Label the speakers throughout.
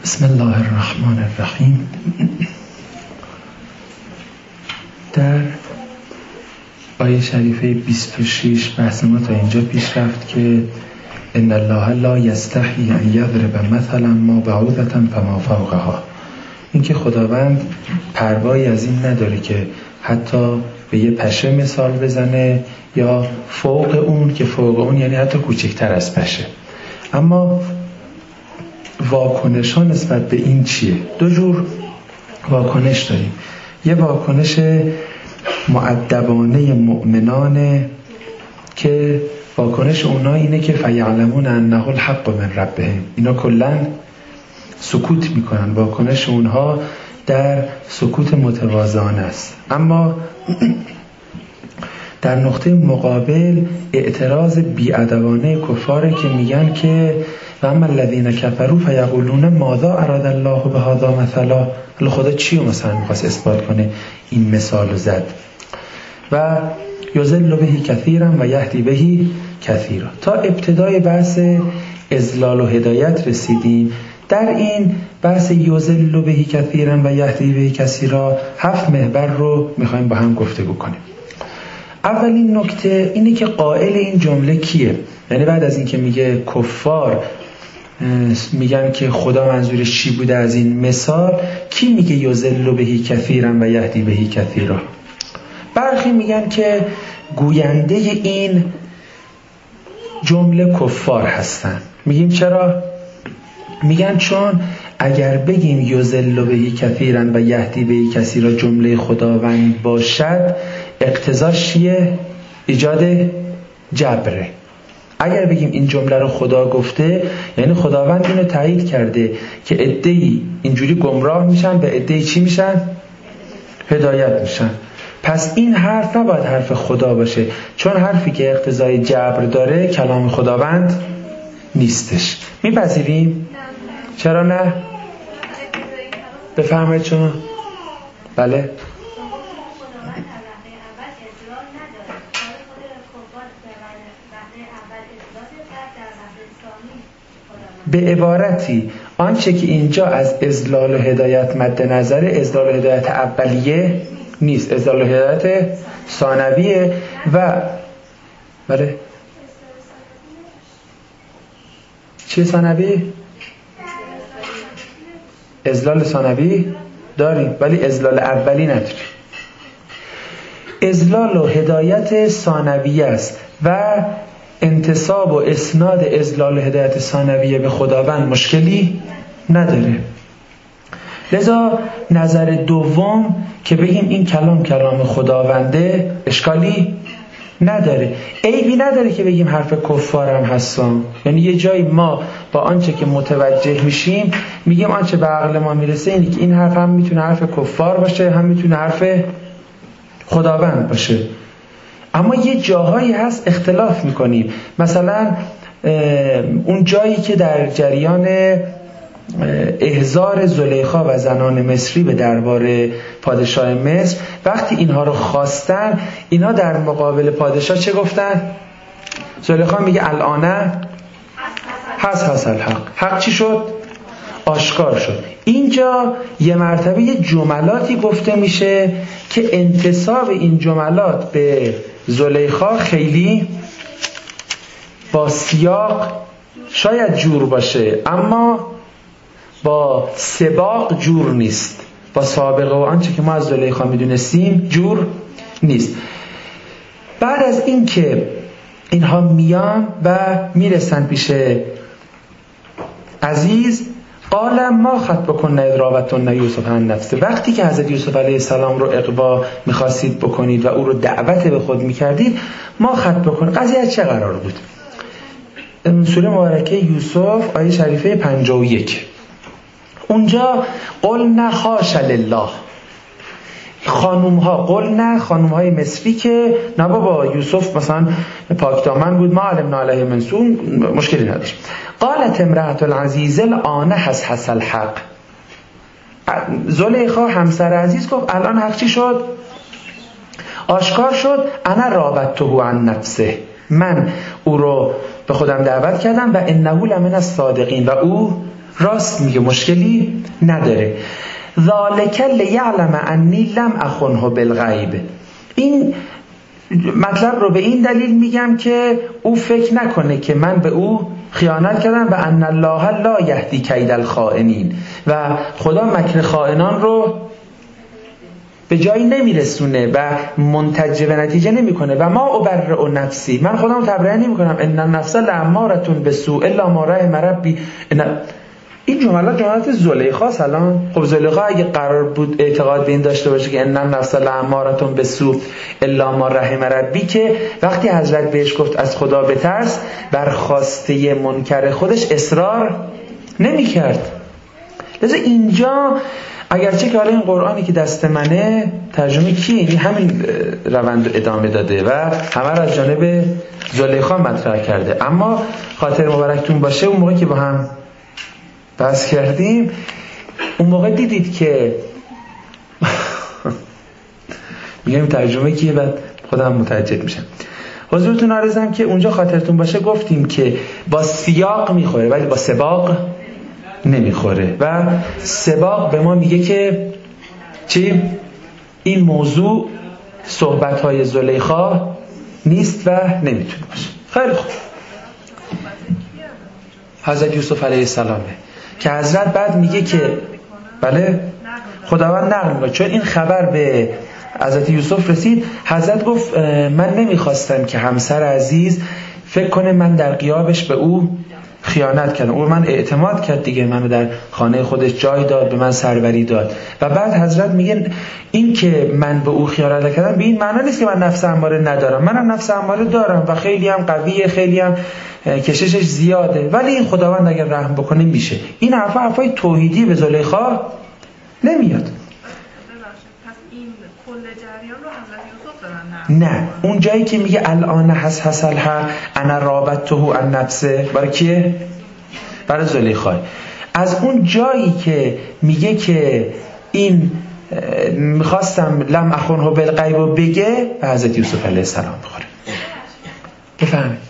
Speaker 1: بسم الله الرحمن الرحیم. در آیه شریفه 26 بحث ما تا اینجا پیش رفت که ان الله لا یستحیی ان یضرب مثلا ما بعوضة فما فوقها. اینکه خداوند پروایی از این نداره که حتی به یه پشه مثال بزنه یا فوق اون، که فوق اون یعنی حتی کوچکتر از پشه. اما واکنش ها نسبت به این چیه؟ دو جور واکنش داریم. یه واکنش مؤدبانه مؤمنانه که واکنش اونا اینه که فیعلمون انه الحق من ربهم. اینا کلن سکوت میکنن، واکنش اونها در سکوت متواضعانه است. اما در نقطه مقابل اعتراض بی‌ادبانه کفاره که میگن که و اما الذین کفروا فیقولون ماذا اراد الله بهذا مثلا. خدا چی رو مثلا میخواست اثبات کنه این مثال رو زد؟ و یضل به کثیرا و یهدی به کثیرا. تا ابتدای بحث اضلال و هدایت رسیدیم. در این بحث یضل به کثیرا و یهدی به کثیرا 7 محور رو میخوایم با هم گفتگو کنیم. اولین نکته اینه که قائل این جمله کیه؟ یعنی بعد از این که میگه کفار میگن که خدا منظورش چی بوده از این مثال، کی میگه یضل به کثیرا و یهدی به کثیرا؟ برخی میگن که گوینده این جمله کفار هستن. میگیم چرا؟ میگن چون اگر بگیم یضل به کثیرا و یهدی به کثیرا جمله خداوند باشد، اقتضاش چیه؟ ایجاد جبره. اگر بگیم این جمله رو خدا گفته، یعنی خداوند اینو تایید کرده که عده‌ای اینجوری گمراه میشن، به عده‌ای چی میشن؟ هدایت میشن. پس این حرف نباید حرف خدا باشه، چون حرفی که اقتضای جبر داره کلام خداوند نیستش. میپذیریم؟ چرا نه؟ بفرمایید شما. بله؟ به عبارتی آنچه که اینجا از اضلال و هدایت مد نظر، اضلال و هدایت اولیه نیست، اضلال و هدایت ثانویه. و بله چیه ثانوی؟ اضلال ثانوی داریم ولی اضلال اولی نداریم. اضلال و هدایت ثانویه است و انتساب و اسناد اضلال و هدایت ثانویه به خداوند مشکلی نداره. لذا نظر دوم که بگیم این کلام خداونده اشکالی نداره. عیبی نداره که بگیم حرف کفارم هستم. یعنی یه جایی ما با آنچه که متوجه میشیم میگیم آنچه به عقل ما میرسه اینه که این حرف هم میتونه حرف کفار باشه، هم میتونه حرف خداوند باشه. اما یه جاهایی هست اختلاف میکنیم. مثلا اون جایی که در جریان احضار زلیخا و زنان مصری به دربار پادشاه مصر، وقتی اینها رو خواستن، اینا در مقابل پادشاه چه گفتن؟ زلیخا میگه الان حس الحق. حق چی شد؟ آشکار شد. اینجا یه مرتبه یه جملاتی گفته میشه که انتساب این جملات به زلیخا خیلی با سیاق شاید جور باشه، اما با سباق جور نیست، با سابقه و آنچه که ما از زلیخا میدونستیم جور نیست. بعد از این که اینها میان و میرسن پیش عزیز، قال ما خطبکن اذ راوتن یوسف عن نفسه. وقتی که حضرت یوسف علیه السلام رو اغوا میخواستید بکنید و او رو دعوت به خود میکردید، ما خطبکن قضیه چه قرار بود؟ سوره مبارکه یوسف آیه شریفه 51. اونجا قلنا حاش لله. خانومهای مصری که نه بابا یوسف مثلا پاکدامن بود، ما علمنا علیه من سوء، مشکلی نداشت. قالت امرأة العزیز الآن حس الحق. زلیخا همسر عزیز گفت الان حق چی شد؟ آشکار شد. انا راودته عن نفسه. من او رو به خودم دعوت کردم و انه لمن الصادقین، و او راست میگه، مشکلی نداره. ذالک لیعلم انی لم اخنه بالغیب. این مطلب رو به این دلیل میگم که او فکر نکنه که من به او خیانت کردم و ان الله لا یهدی کید الخائنین، و خدا مکر خائنان رو به جایی نمیرسونه و منتج به نتیجه نمیکنه. و ما ابرئ نفسی، من خودم تبرئه نمیکنم، ان النفس لاماره بالسوء الا ما رحم ربی. این جملات زلیخا سلام. خب زلیخا اگه قرار بود اعتقاد به این داشته باشه که ان النفس لاماره بالسوء الا ما رحم ربی، که وقتی حضرت بهش گفت از خدا بترس، بر خواسته منکر خودش اصرار نمی‌کرد. لذا اینجا اگرچه که حالا این قرآنی که دست منه ترجمه کیه؟ یعنی همین روند ادامه داده و همه را از جانب زلیخا مطرح کرده، اما خاطر مبارکتون باشه اون موقع که با هم بحث کردیم اون موقع دیدید که میگم ترجمه کیه، بعد خودم متعجب میشم. حضورتون عرضم که اونجا خاطرتون باشه گفتیم که با سیاق میخوره ولی با سباق نمیخوره، و سباق به ما میگه که چی؟ این موضوع صحبت‌های زلیخا نیست و نمیتونه باشه. خیلی خوب. حضرت یوسف علیه السلامه که حضرت بعد میگه که بله خداوند نقل میگه چون این خبر به حضرت یوسف رسید، حضرت گفت من نمیخواستم که همسر عزیز فکر کنه من در غیابش به او خیانت کردم. او من اعتماد کرد دیگه، منو در خانه خودش جای داد، به من سروری داد. و بعد حضرت میگه این که من به او خیانت کردم به این معنی نیست که من نفس اماره ندارم، منم نفس اماره دارم و خیلی هم قویه، خیلی هم کششش زیاده، ولی این خداوند اگر رحم بکنه میشه. این حرفای توحیدی به زلیخا نمیاد. نه، اون جایی که میگه الان حس الحق انا رابطته عن نفسه، برای کیه؟ برای زلیخا. از اون جایی که میگه که این میخواستم لم اخنه بالغیب و بگه به حضرت یوسف علیه السلام بخوره. بفهمید؟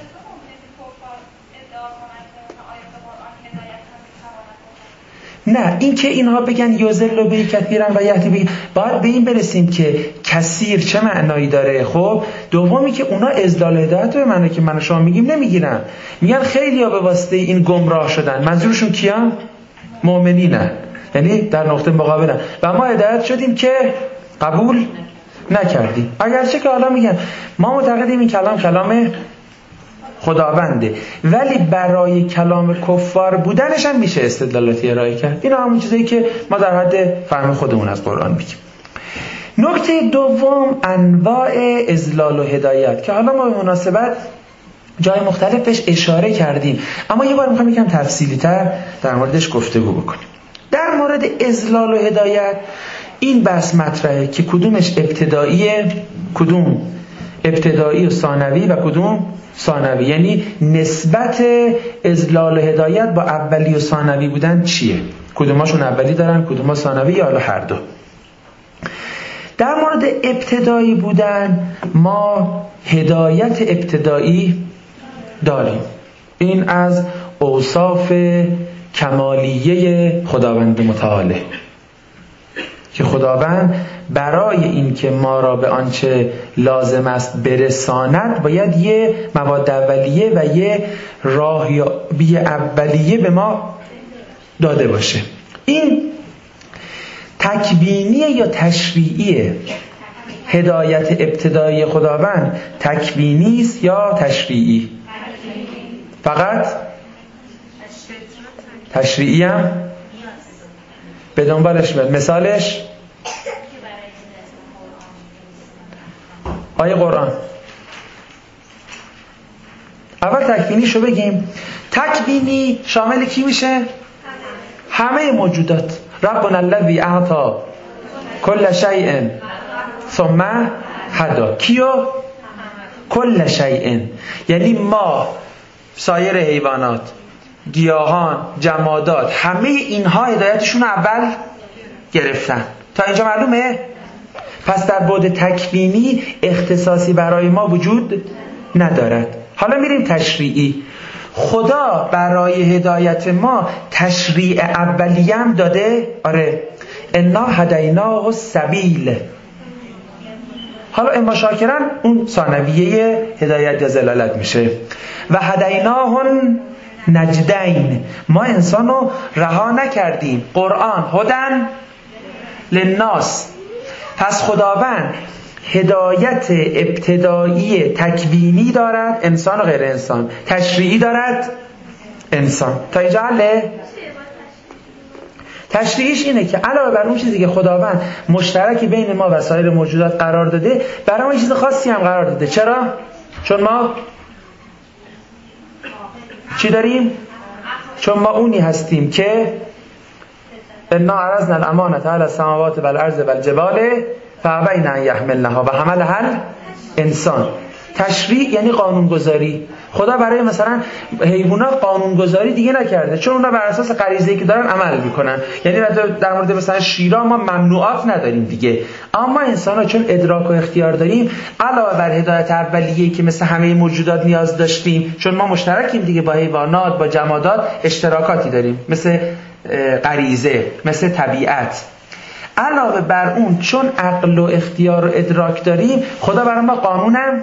Speaker 1: نه، این که اینها بگن یوزل به کثیرن و یهدی بگن، باید به این برسیم که کثیر چه معنایی داره. خب دومی که اونا اضلال هدایت به معنی که من و شما میگیم نمیگیرن، میگن خیلی ها به واسطه این گمراه شدن. منظورشون کیان؟ مؤمنینن، یعنی در نقطه مقابلن و ما هدایت شدیم که قبول نکردیم. اگرچه که حالا میگن ما معتقدیم این کلام خداونده، ولی برای کلام کفار بودنش هم میشه استدلالاتی ارائه کرد. اینا همون چیزایی که ما در حد فهم خودمون از قرآن میگیم. نکته دوم انواع اضلال و هدایت که حالا ما به مناسبت جای مختلف بهش اشاره کردیم، اما یه بار میخوام یکم تفصیلی تر در موردش گفتگو بکنیم. در مورد اضلال و هدایت این بحث مطرحه که کدومش ابتداییه، کدوم ابتدایی و ثانوی و کدوم ثانوی، یعنی نسبت اضلال و هدایت با اولی و ثانوی بودن چیه، کدوماشون اولی دارن کدوما ثانوی، یا حالا هر دو. در مورد ابتدایی بودن ما هدایت ابتدایی داریم، این از اوصاف کمالیه خداوند متعاله که خداوند برای این که ما را به آنچه لازم است برساند باید یه مواد اولیه و یه راهیابی اولیه به ما داده باشه. این تکوینیه یا تشریعیه؟ هدایت ابتدایی خداوند تکوینی است یا تشریعی؟ فقط تشریعی هم به دنبالش میاد. مثالش آیه قرآن. اول تکوینی شو بگیم. تکوینی شامل کی میشه؟ همه موجودات. ربنا الذی اعطی کل شیء ثم هدی. کیو؟ کل شیء، یعنی ما، سایر حیوانات، گیاهان، جمادات، همه اینها هدایتشون اول گرفتن. تا اینجا معلومه؟ پس در بعد تکوینی اختصاصی برای ما وجود ندارد. حالا میریم تشریعی. خدا برای هدایت ما تشریع اولیه هم داده. آره، انا هدیناه السبیل. حالا اما شاکرن اون ثانویه هدایت یا ضلالت میشه. و هدیناه نجدین، ما انسانو رها نکردیم. قرآن هدن للناس. پس خداوند هدایت ابتدایی تکوینی دارد، انسان و غیر انسان. تشریعی دارد، انسان. تا اینجا حله؟ تشریعیش اینه که علاوه بر اون چیزی که خداوند مشترکی بین ما و سایر موجودات قرار داده، برای ما چیز خاصی هم قرار داده. چرا؟ چون ما چی داریم؟ چون ما اونی هستیم که انا عرضنا الامانة علی السماوات والارض والجبال فابین ان یحملنها و حملها الانسان. تشریع یعنی قانونگذاری. خدا برای مثلا حیوانات قانونگذاری دیگه نکرده، چون اونا بر اساس غریزه‌ای که دارن عمل میکنن. یعنی در مورد مثلا شیرا ما ممنوعات نداریم دیگه، اما انسان‌ها چون ادراک و اختیار داریم، علاوه بر هدایت اولیه‌ای که مثل همه موجودات نیاز داشتیم، چون ما مشترکیم دیگه با حیوانات، با جمادات اشتراکاتی داریم، مثل غریزه، مثل طبیعت. علاوه بر اون چون عقل و اختیار و ادراک داریم، خدا برای ما قانونم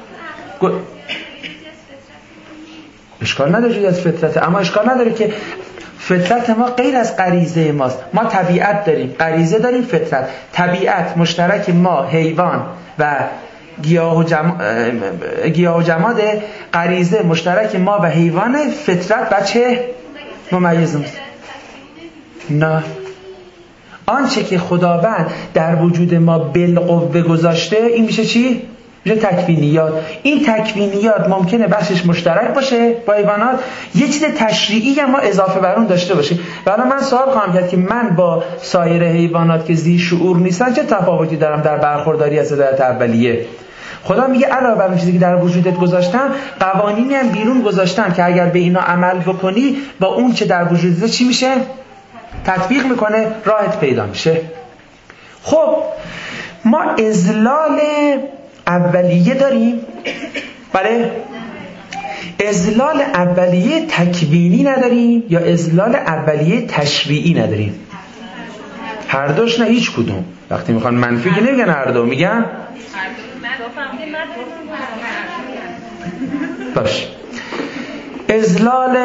Speaker 1: اشکال نداره جوری از فطرت، اما اشکال نداره که فطرت ما غیر از غریزه ماست. ما طبیعت داریم، غریزه داریم، فطرت. طبیعت مشترک ما، حیوان و گیاه و جماد. غریزه مشترک ما و حیوان. فطرت بچه ممیز نیست. نه، آنچه که خداوند در وجود ما بالقوه گذاشته، این میشه چی؟ میشه تکوینیات. این تکوینیات ممکنه بخشش مشترک باشه با حیوانات، یه چیز تشریعی هم ما اضافه بر اون داشته باشیم. حالا من سوال خواهم کرد که من با سایر حیوانات که ذی شعور نیستن چه تفاوتی دارم در برخورداری از هدایت اولیه؟ خدا میگه علاوه بر اون چیزی که در وجودت گذاشتم، قوانینی هم بیرون گذاشتم که اگر به اینا عمل بکنی، با اون چه در وجودت چی میشه؟ تطبیق میکنه، راحت پیدا میشه. خب ما اذلال اولیه داریم، بله؟ اذلال اولیه تکوینی نداریم یا اذلال اولیه تشریعی نداریم؟ هر دوش نه، هیچ کدوم. وقتی میخوان منفی که نمیگن هر دو، میگن باش. اذلال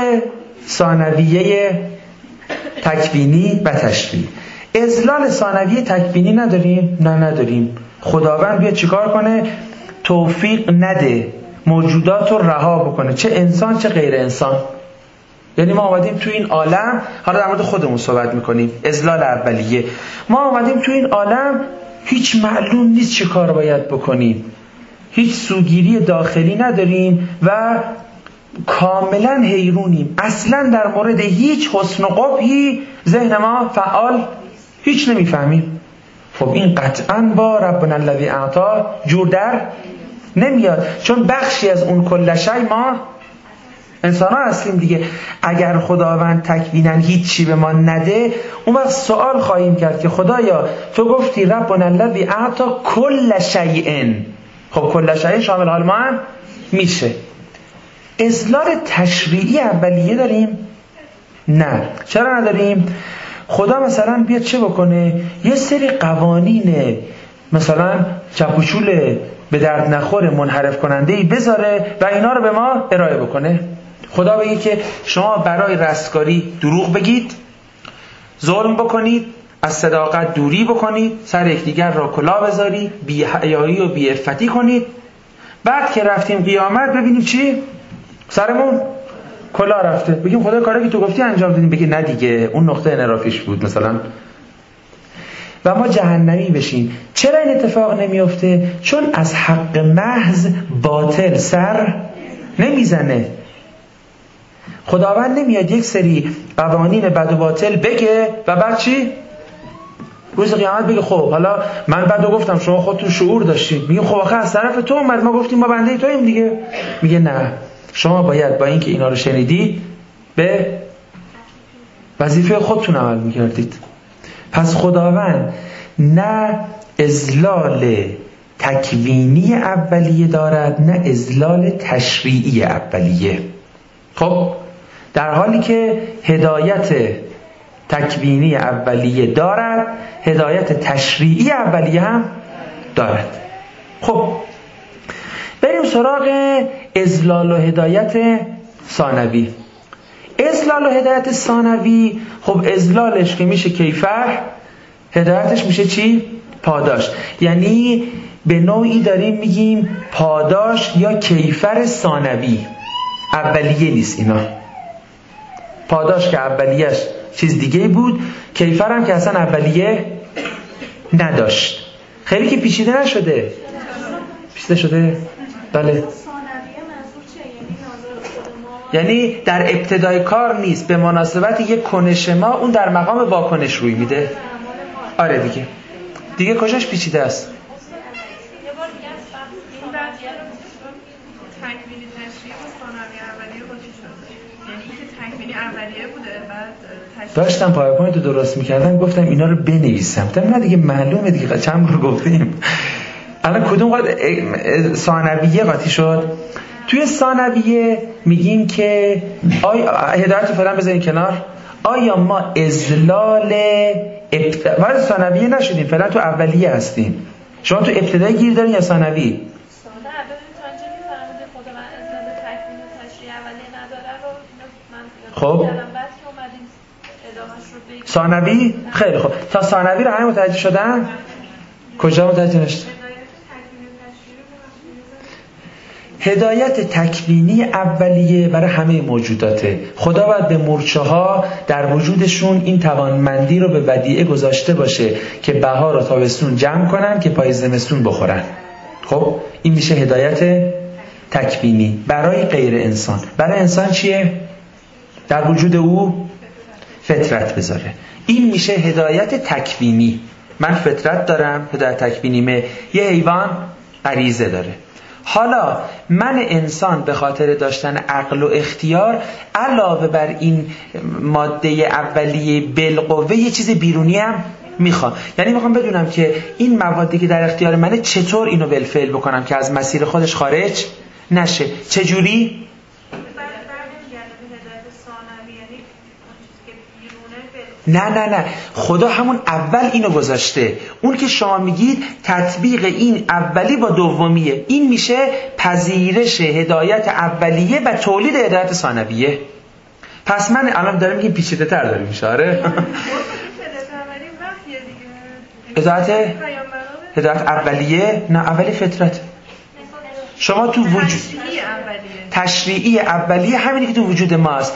Speaker 1: ثانویه تکوینی و تشریعی. اذلال ثانویه تکوینی نداریم؟ نه نداریم. خداوند بیا چیکار کنه؟ توفیق نده موجودات رو رها بکنه، چه انسان چه غیر انسان. یعنی ما آمدیم تو این عالم، حالا در مورد خودمون صحبت میکنیم، اذلال اولیه. ما آمدیم تو این عالم، هیچ معلوم نیست چه کار باید بکنیم، هیچ سوگیری داخلی نداریم و کاملا حیرونیم. اصلا در مورد هیچ حسن و قبحی ذهن ما فعال هیچ نمیفهمیم. خب این قطعا با ربنا الذی اعطی جور در نمیاد، چون بخشی از اون کل شی ما انسان ها هستیم دیگه. اگر خداوند تکوینا هیچی به ما نده، اون وقت سوال خواهیم کرد که خدایا تو گفتی ربنا الذی اعطی کل شیء، خب کل شیء شامل حال ما هم میشه. اذلال تشریعی اولیه داریم؟ نه. چرا نداریم؟ خدا مثلا بیاد چه بکنه؟ یه سری قوانین مثلا چپوچول به درد نخور منحرف کننده‌ای بذاره و اینا رو به ما ارائه بکنه. خدا بگه که شما برای رستگاری دروغ بگید، ظلم بکنید، از صداقت دوری بکنید، سر یکدیگر را کلاه بذارید، بی‌حیایی و بی‌عفتی کنید. بعد که رفتیم قیامت ببینیم چی؟ سرمون کلاه رفته. بگیم خدا کاری که تو گفتی انجام دادیم. بگی نه دیگه، اون نقطه انحرافیش بود مثلا، و ما جهنمی بشیم. چرا این اتفاق نمیفته؟ چون از حق محض باطل سر نمیزنه. خداوند نمیاد یک سری قوانین بد و باطل بگه و بعد چی؟ روز قیامت بگه خب حالا من بدو گفتم، شما خودتون شعور داشتید. میگه خب آخه از طرف تو اومد، ما گفتیم ما بنده توییم دیگه. میگه نه، شما باید با اینکه اینا رو شنیدید به وظیفه خودتون عمل میکردید. پس خداوند نه اذلال تکوینی اولیه دارد، نه اذلال تشریعی اولیه. خب در حالی که هدایت تکوینی اولیه دارد، هدایت تشریعی اولیه هم دارد. خب بریم سراغ اضلال و هدایت ثانوی. اضلال و هدایت ثانوی، خب اضلالش که میشه کیفر، هدایتش میشه چی؟ پاداش. یعنی به نوعی داریم میگیم پاداش یا کیفر ثانوی، اولیه نیست اینا. پاداش که اولیه‌اش چیز دیگه بود، کیفر هم که اصلا اولیه نداشت. خیلی که پیچیده نشده. پیچیده شده؟ بله. یعنی در ابتدای کار نیست، به مناسبت یک کنش ما اون در مقام واکنش روی میده. آره دیگه کجاش پیچیده است؟ داشتم پاورپوینت رو درست میکردم، گفتم اینا رو بنویسم. نه دیگه معلومه دیگه، چند بار گفتیم. الان کدوم ثانویه قاطی شد؟ توی ثانویه میگیم که هدایت رو فعلا بذارین کنار. آیا ما اضلال وارد ثانویه نشدیم، فعلا تو اولیه هستیم. شما تو ابتدایی گیر دارین یا ثانوی؟ خب ثانوی خیلی خوب. تا ثانوی رو همه متوجه شدن؟ کجا متوجه نشد؟ هدایت تکوینی اولیه برای همه موجوداته. خدا باید به مورچه ها در وجودشون این توانمندی رو به ودیعه گذاشته باشه که بهار و تابستون جمع کنن که پای زمستون بخورن. خب این میشه هدایت تکوینی برای غیر انسان. برای انسان چیه؟ در وجود او فطرت بذاره. این میشه هدایت تکوینی. من فطرت دارم، هدایت تکوینیمه. یه حیوان غریزه داره. حالا من انسان به خاطر داشتن عقل و اختیار علاوه بر این ماده اولیه بالقوه یه چیز بیرونی هم میخوام. یعنی میخوام بدونم که این موادی که در اختیار منه چطور اینو بالفعل بکنم که از مسیر خودش خارج نشه. چجوری؟ نه خدا همون اول اینو گذاشته. اون که شما میگید تطبیق این اولی با دومیه. این میشه پذیرش هدایت اولیه و تولید هدایت ثانویه. پس من الان دارم میگیم پیچیده تر داریم میشه. آره هدایت اولیه نه، اولی فطرت. شما تو وجود تشریعی اولیه همینی که تو وجود ماست.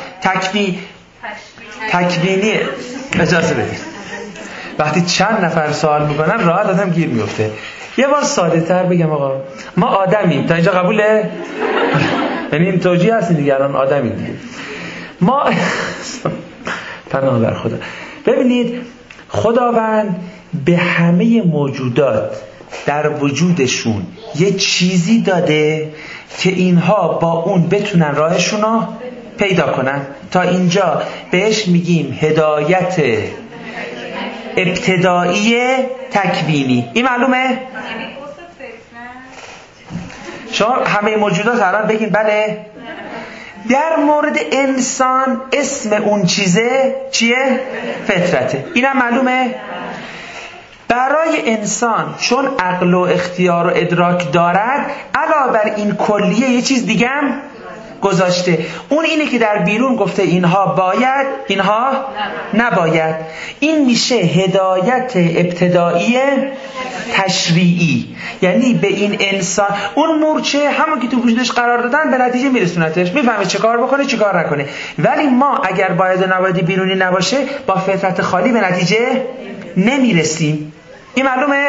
Speaker 1: تکوینی. اجازه بدید وقتی چند نفر سوال میکنن راحت آدم گیر میفته. یه بار ساده تر بگم آقا، ما آدمیم. تا اینجا قبوله؟ یعنی این توجیه هستین دیگه، الان آدمیم دیگه. ما پناه بر خدا. ببینید خداوند به همه موجودات در وجودشون یه چیزی داده که اینها با اون بتونن راهشون رو پیدا کنن. تا اینجا بهش میگیم هدایت ابتدایی تکوینی. این معلومه؟ شما همه موجودات الان بگین بله. در مورد انسان اسم اون چیزه چیه؟ فطرته. اینم معلومه؟ برای انسان چون عقل و اختیار و ادراک دارد علاوه بر این کلیه یه چیز دیگه هم گذاشته. اون اینه که در بیرون گفته اینها باید، اینها نباید. این میشه هدایت ابتدایی تشریعی. یعنی به این انسان اون مورچه همون که تو وجودش قرار دادن به نتیجه میرسونتش، میفهمه چه کار بکنه چه کار نکنه. ولی ما اگر باید و نبایدی بیرونی نباشه با فطرت خالی به نتیجه نمیرسیم. این معلومه؟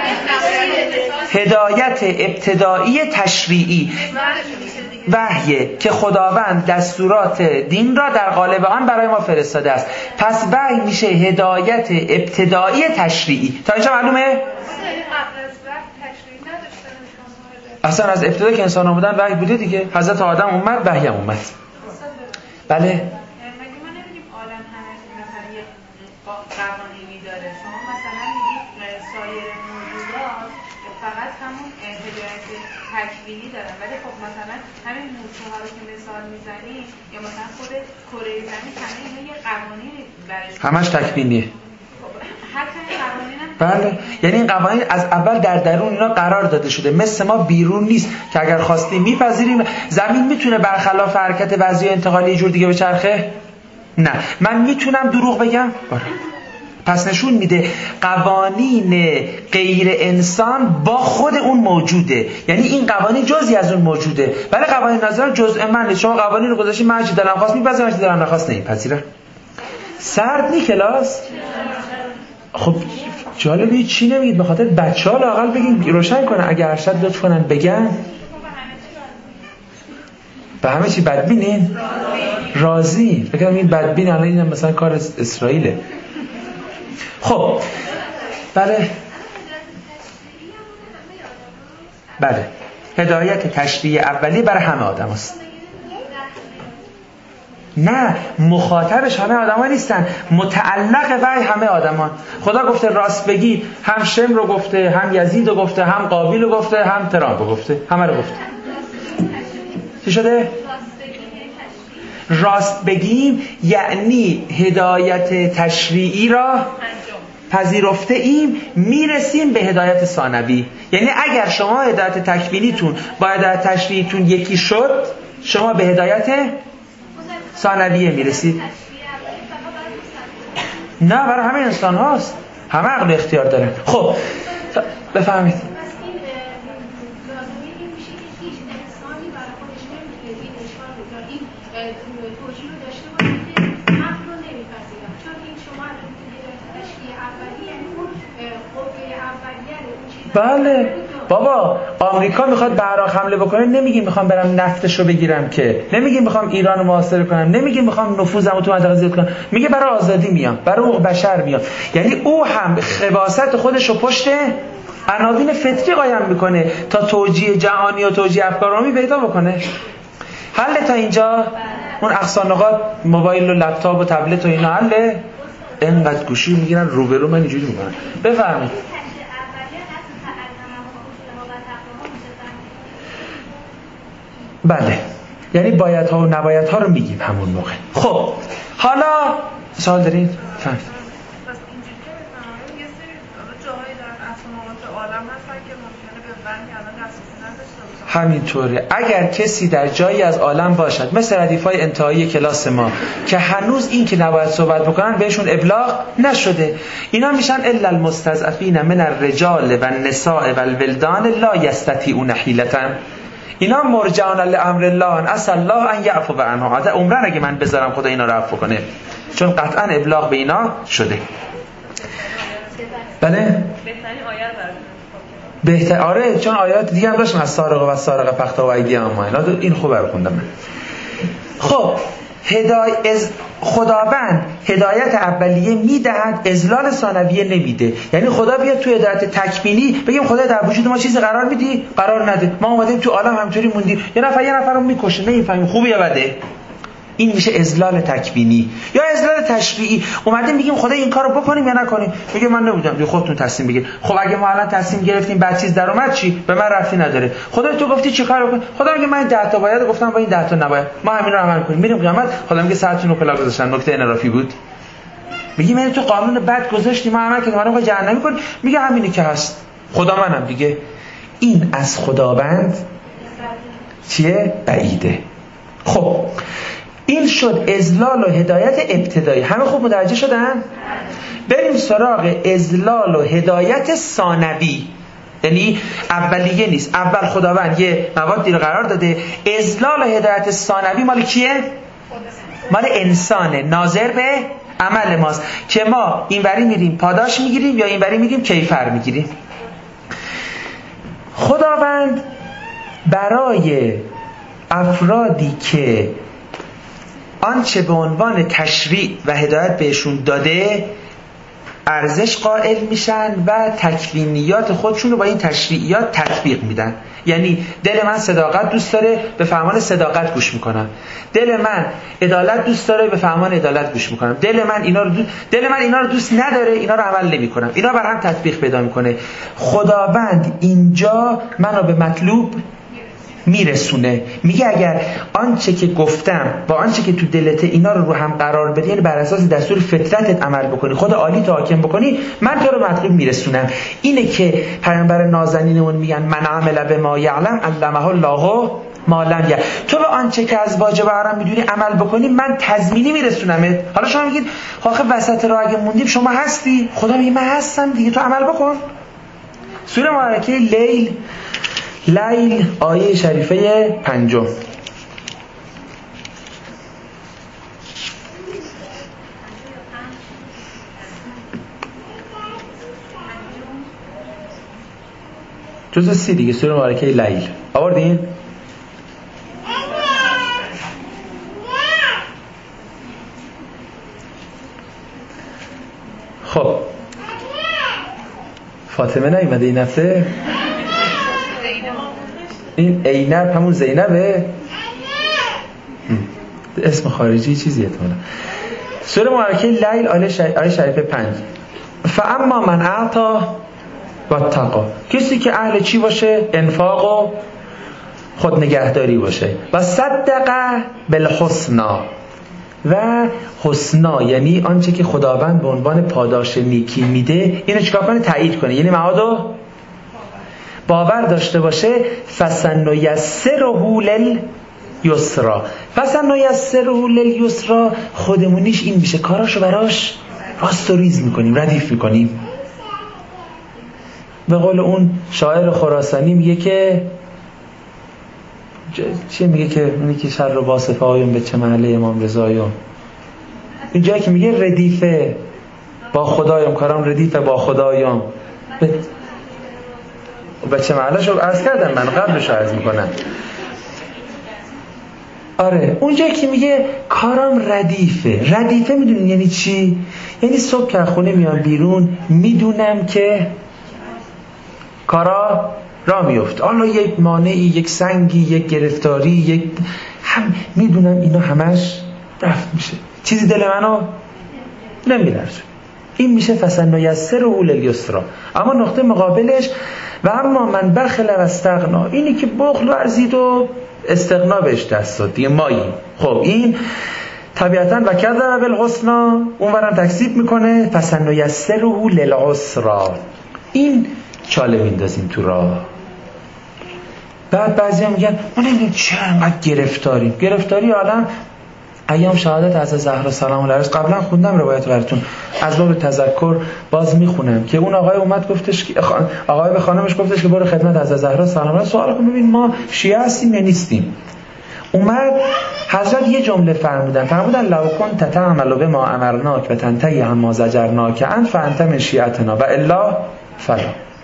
Speaker 1: هدایت ابتدایی تشریعی وحیه که خداوند دستورات دین را در قالب آن برای ما فرستاده است. پس وحی میشه هدایت ابتدایی تشریعی. تا اینجا معلومه؟ اصلا از ابتدا که انسان آمدن وحی بوده دیگه. حضرت آدم اومد وحی هم اومد. بله
Speaker 2: فقط همون هدایت تکوینی دارن، ولی خب مثلا همین موشه ها رو که مثال میزنی یا مثلا خود کره زمین همه اینا یه قوانینی برش
Speaker 1: همش تکوینیه.
Speaker 2: حتی این قوانین هم
Speaker 1: بله، یعنی این قوانین از اول در درون اینا قرار داده شده، مثل ما بیرون نیست که اگر خواستیم میپذیریم. زمین میتونه برخلاف حرکت وضعی انتقالی یه جور دیگه بچرخه؟ نه. من میتونم دروغ بگم؟ آره. پس نشون میده قوانین غیر انسان با خود اون موجوده، یعنی این قوانین جزئی از اون موجوده، ولی قوانین نظرم جزء من نیست. شما قوانین رو گذاشتین، من چی دلم خواست میپذیرم، چی دلم نخواست نمیپذیرم. سرد نی کلاس؟ خب جالبه چی نمیگید؟ به خاطر بچه‌ها لااقل بگین روشن کنن، اگه ارشد لطف کنن بگن. به همه چی بدبینین؟ راضی. فکر کنم این بدبین الان این مثلا کار اسرائیله. خب بله هدایت تشریعی اولی برای همه آدم هست. نه، مخاطبش همه آدم ها نیستن، متعلق وحی همه آدم ها. خدا گفته راست بگی، هم شم رو گفته، هم یزید رو گفته، هم قابیل رو گفته، هم ترامپ رو گفته، همه رو گفته. چی شده؟ راست بگیم یعنی هدایت تشریعی را پذیرفته ایم، میرسیم به هدایت ثانوی. یعنی اگر شما هدایت تکوینیتون با هدایت تشریعیتون یکی شد، شما به هدایت ثانویه میرسید. نه، برای همه انسان هاست، همه عقل اختیار دارن. خب بفهمید بله بابا، آمریکا میخواد به عراق حمله بکنه، نمیگیم میخوام برم نفتشو بگیرم، که نمیگیم میخوام ایرانو محاصره کنم، نمیگیم میخوام نفوذمو تو منطقه زیاد کنم، میگه برای آزادی میام، برای حقوق بشر میام. یعنی او هم خباثت خودشو پشت عناوین فطری قایم میکنه تا توجیه جهانی و توجیه افکارآمیز پیدا بکنه. حل تا اینجا؟ اون اقصانقات موبایل و لپتاپ و تبلت و اینا حله؟ اینقدر گوشی میگیرن روبرو من اینجوری میکنن. بفرمایید. بله، یعنی بایدها و نبایدها رو میگیم همون موقع. خب حالا سوال دارید؟ فهمید. همینطوره. اگر کسی در جایی از عالم باشد مثل ردیفای انتهایی کلاس ما که هنوز این که نباید صحبت بکنن بهشون ابلاغ نشده، اینا میشن الا المستضعفین من الرجال و النساء و الولدان لا یستطیعون حیلة. اینا مرجعون لامر الله، اسال الله ان یعفو عنهم. عمرن اگه من بذارم خدا اینا رو عفو کنه، چون قطعا ابلاغ به اینا شده. بله بهتر. آره، چون آیات دیگه هم داشتم از سارق و سارقه فقطعوا ایدیهما، این خوبه رو خوندم من. خب خداوند هدایت اولیه میدهد، اذلال ثانویه نمیده. یعنی خدا بیاد تو هدایت تکمیلی بگیم خدا در وجود ما چیزی قرار میدی؟ قرار نده. ما اومدیم تو عالم همینطوری موندیم، یه نفر رو میکشه، نمیفهمیم خوبه یا بده. این میشه اذلال تکوینی. یا اذلال تشریعی، اومدیم میگیم خدا این کارو بکنیم یا نکنیم، میگه من نبودم، خودتون تصمیم بگیر. خب اگه ما الان تصمیم گرفتیم بعد چیز در اومد چی؟ به من ربطی نداره. خدا تو گفتی چیکار بکن؟ خدا میگه من 10 تا باید گفتم با این 10 تا نباید، ما همین رو عمل کنیم، میریم قیامت خدا میگه ساعتتون رو کلا گذاشتن، نکته انرافی بود. میگیم من تو قانون بد گذاشتیم ما عمل کردیم، ما جهنمی کنیم، میگه همینی که هست. خدا منم دیگه. این از خداوند چیه؟ بعیده. خب این شد اذلال و هدایت ابتدایی. همه خوب متوجه شدن؟ بریم سراغ اذلال و هدایت ثانوی. یعنی اولیه نیست، اول خداوند یه موادی رو قرار داده، اذلال و هدایت ثانوی مال کیه؟ مال انسانه، ناظر به عمل ماست که ما اینوری میریم پاداش میگیریم یا اینوری میریم کیفر میگیریم. خداوند برای افرادی که آنچه به عنوان تشریع و هدایت بهشون داده ارزش قائل میشن و تکوینیات خودشون رو با این تشریعیات تطبیق میدن. یعنی دل من صداقت دوست داره، به فرمان صداقت گوش میکنم. دل من عدالت دوست داره، به فرمان عدالت گوش میکنم. دل من اینا رو دوست نداره، اینا رو عمل نمیکنم. اینا بر هم تطبیق پیدا میکنه. خداوند اینجا منو به مطلوب میرسونه. میگه اگر آنچه که گفتم با آنچه که تو دلت اینا رو هم قرار بدی، یعنی بر اساس دستور فطرتت عمل بکنی، خود عالی تو حاکم بکنی، من تو رو مطلوب میرسونم. اینه که پیامبر نازنینمون میگن من عمل بما یعلم علمه الله ما لم یعلم. تو به آنچه که از واجب حرام میدونی عمل بکنی، من تضمینی میرسونمت. حالا شما میگید آخه وسط راه اگه موندیم شما هستی، خدا میگه من هستم دیگه، تو عمل بکن. سوره مبارکه لیل آیه شریفه 5. جزء 30 دیگه، سوره مبارکه لیل آوردین؟ خب فاطمه نیومده این هفته؟ این اینب همون زینبه؟ اسم خارجی چیزی احتمالا. سوره مبارکه لیل آیه شریفه 5. فاما من اعطا و اتقا، کسی که اهل چی باشه؟ انفاق و خود نگهداری باشه. و صدق بالحسنا، و حسنا یعنی آنچه که خداوند به عنوان پاداش نیکی میده، اینو چیکار کنه؟ تایید کنه. یعنی معادو باور داشته باشه. فسنیسره للیسرا. فسنیسره للیسرا خودمونیش این میشه، کاراشو براش راست و ریز میکنیم، ردیف میکنیم. به قول اون شاعر خراسانی میگه که چی میگه که اونی که شر رو باصفه هایم به چه محله امام رضاییم، این جایی که میگه ردیفه با خدایم، کارام ردیفه با خدایم، به چه محله شو عرض کردم، من قبلش عرض میکنم. آره اونجایی که میگه کارام ردیفه میدونین یعنی چی؟ یعنی صبح که خونه میام بیرون میدونم که کارا را میفته. حالا یک مانعی، یک سنگی، یک گرفتاری، یک هم میدونم اینا همش رفت میشه، چیزی دل منو نمیلرزه. این میشه فسنیسره للیسرا. اما نقطه مقابلش و اما من بخل و استغنا، اینی که بخل ورزید و استغنا بهش دست داد دیگه، مایی. خب این طبیعتاً و کذب بالحسنا اون ورم تکذیب میکنه. فسنیسره للعسرا، این چاله میندازیم تو راه. بعد بعضی میگن ما نمیدونیم چرا انقدر گرفتاری آدم. ایام شهادت از زهرا سلام الله علیها قبلا خوندم روایت براتون، از باب تذکر باز میخونم که اون آقای اومد گفتش که آقای به خانمش گفتش که برو خدمت از زهرا سلام الله، سوال کن ببین ما شیعه هستیم یا نیستیم. اومد حضرت یه جمله فرمودن لو کنت تعمل بما امرناک و تنتهی عما زجرناک ان فانت من شیعتنا و الا فلا.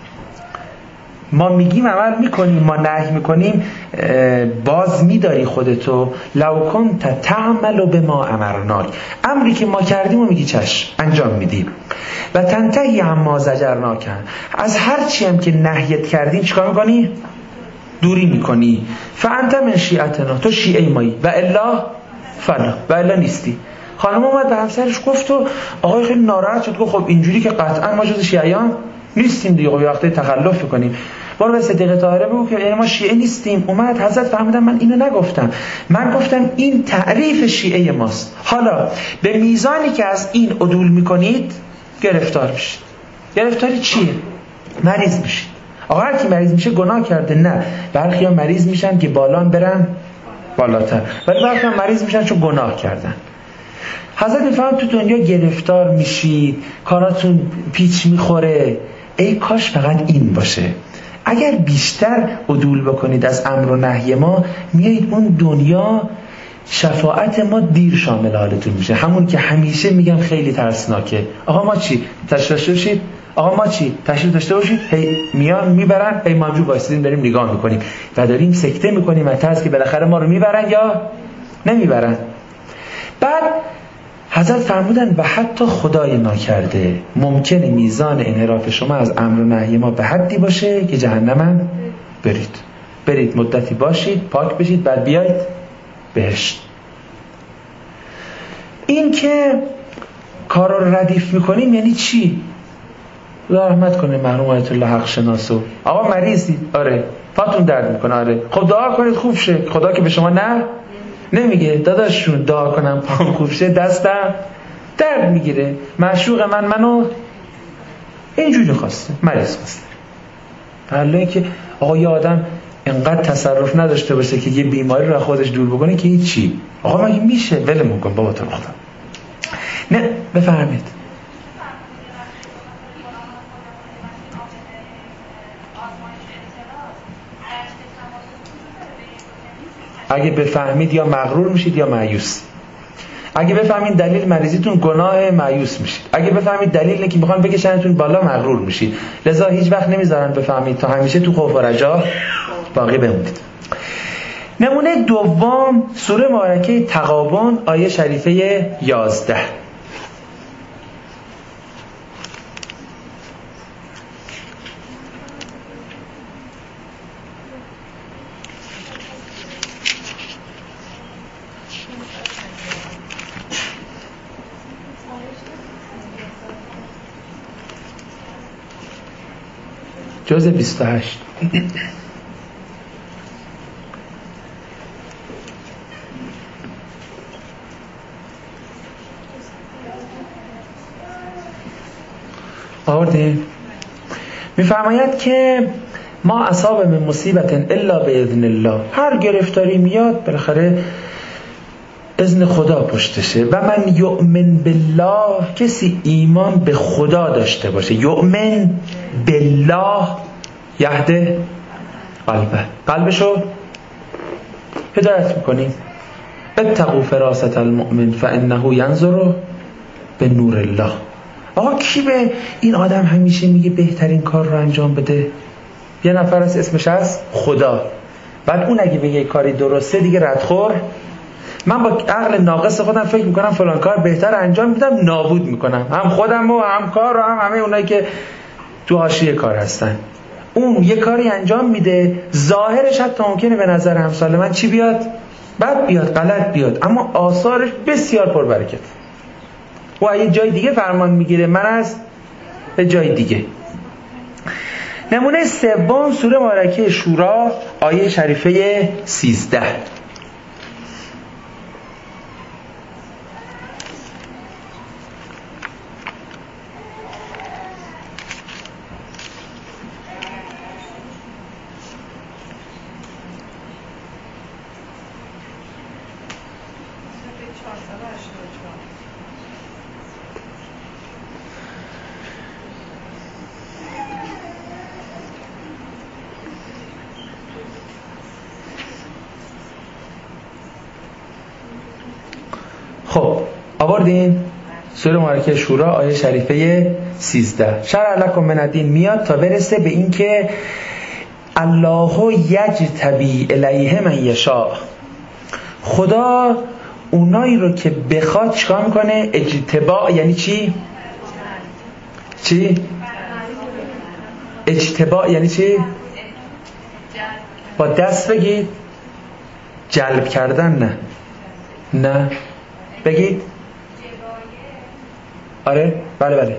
Speaker 1: ما میگیم عمل میکنیم، ما نهی میکنیم باز میداری خودتو. لو کنت تعمل بما امرناک، امری که ما کردیم و میگی چشم انجام میدیم. و تنتهی عما زجرناک، از هر چی هم که نهیت کردیم چیکار میکنی؟ دوری میکنی. فانت من شیعتنا، تو شیعه مایی. و الا فلا، و الا نیستی. خانم اومد به همسرش گفت و آقای خیلی ناراحت شد، گفت خب اینجوری که قطعا ما جز شیعیان نیستیم دیگه، خب وقتی تخلف میکنیم. برو به صدیقه طاهره بگو که ما شیعه نیستیم. اومد حضرت فهمیدن من اینو نگفتم، من گفتم این تعریف شیعه ماست. حالا به میزانی که از این عدول میکنید گرفتار میشید. گرفتاری چیه؟ مریض میشید. آقا هر کی مریض میشه گناه کرده؟ نه، برخی ها مریض میشن که بالان برن بالاتر، ولی برخی ها مریض میشن چون گناه کردن. حضرت میفهمن تو دنیا گرفتار میشید، کاراتون پیچ میخوره. ای کاش فقط این باشه. اگر بیشتر عدول بکنید از امر و نهی ما، میایید اون دنیا شفاعت ما دیر شامل حالتون میشه. همون که همیشه میگم خیلی ترسناکه. آقا ما چی؟ تشریف داشته باشید. آقا ما چی؟ تشریف داشته باشید. هی میان میبرن، هی ما همجور وایسیدیم داریم نگاه میکنیم و داریم سکته میکنیم از ترس که بالاخره ما رو میبرن یا نمیبرن. بعد حضرت فرمودن و حتی خدای ناکرده ممکنه میزان انحراف شما از امر و نهی ما به حدی باشه که جهنم هم برید مدتی باشید پاک بشید بعد بیاید بهشت. این که کارا رو ردیف میکنیم یعنی چی؟ خدا رحمت کنه مرحوم آیت الله حق شناسو. آقا مریضید؟ آره. پاتون درد میکنه؟ آره. خب دعا کنید خوب شه. خدا که به شما نه نمیگه داداشون دعا کنم پام خوب شه دستم درد میگیره. معشوق منو اینجوری خواسته، مریض خواسته. حالا اینکه آقا یه آدم انقدر تصرف نداشته باشه که یه بیماری رو خودش دور بکنه که هیچی. آقا مگه میشه؟ ولمون کن بابا تو خدا. نه بفرمایید. اگه بفهمید یا مغرور میشید یا مایوس. اگه بفهمید دلیل مریضیتون گناه، مایوس میشید. اگه بفهمید دلیل اینه که میخوان بکشنتون بالا، مغرور میشید. لذا هیچ وقت نمیذارن بفهمید تا همیشه تو خوف و رجا باقی بمونید. نمونه دوم سوره مبارکه تغابن آیه شریفه 11. جزء 28. آوردیم میفرماید که ما اصاب من مصیبت الا باذن الله. هر گرفتاری میاد بالاخره اذن خدا پشتشه. و من یؤمن بالله، کسی ایمان به خدا داشته باشه، یؤمن بالله یهده قلبشو هدایت میکنیم. اتقوا فراست المؤمن فانه ينظر به نور الله. آقا کی به این آدم همیشه میگه بهترین کار رو انجام بده؟ یه نفر از اسمش هست خدا. بعد اون اگه بگه کاری درسته دیگه ردخور. من با عقل ناقص خودم فکر میکنم فلان کار بهتر انجام میدم، نابود میکنم هم خودم و هم کار و هم همه اونایی که تو حاشیه کار هستن. اون یه کاری انجام میده ظاهرش حتی ممکنه به نظر همسال من چی بیاد؟ بد بیاد، غلط بیاد، اما آثارش بسیار پربرکت. و یه جای دیگه فرمان میگیره، من از به جای دیگه. نمونه سوم سوره مبارکه شورا آیه شریفه 13. خب آوردین سوره مبارکه شورا آیه شریفه 13. شرع لکم من الدین میاد تا برسه به این که الله یجتبی الیه من یشاء. خدا اونایی رو که بخواد چیکار میکنه؟ اجتباء یعنی چی؟ اجتباء یعنی چی؟ با دست بگید. جلب کردن نه بگید. آره بله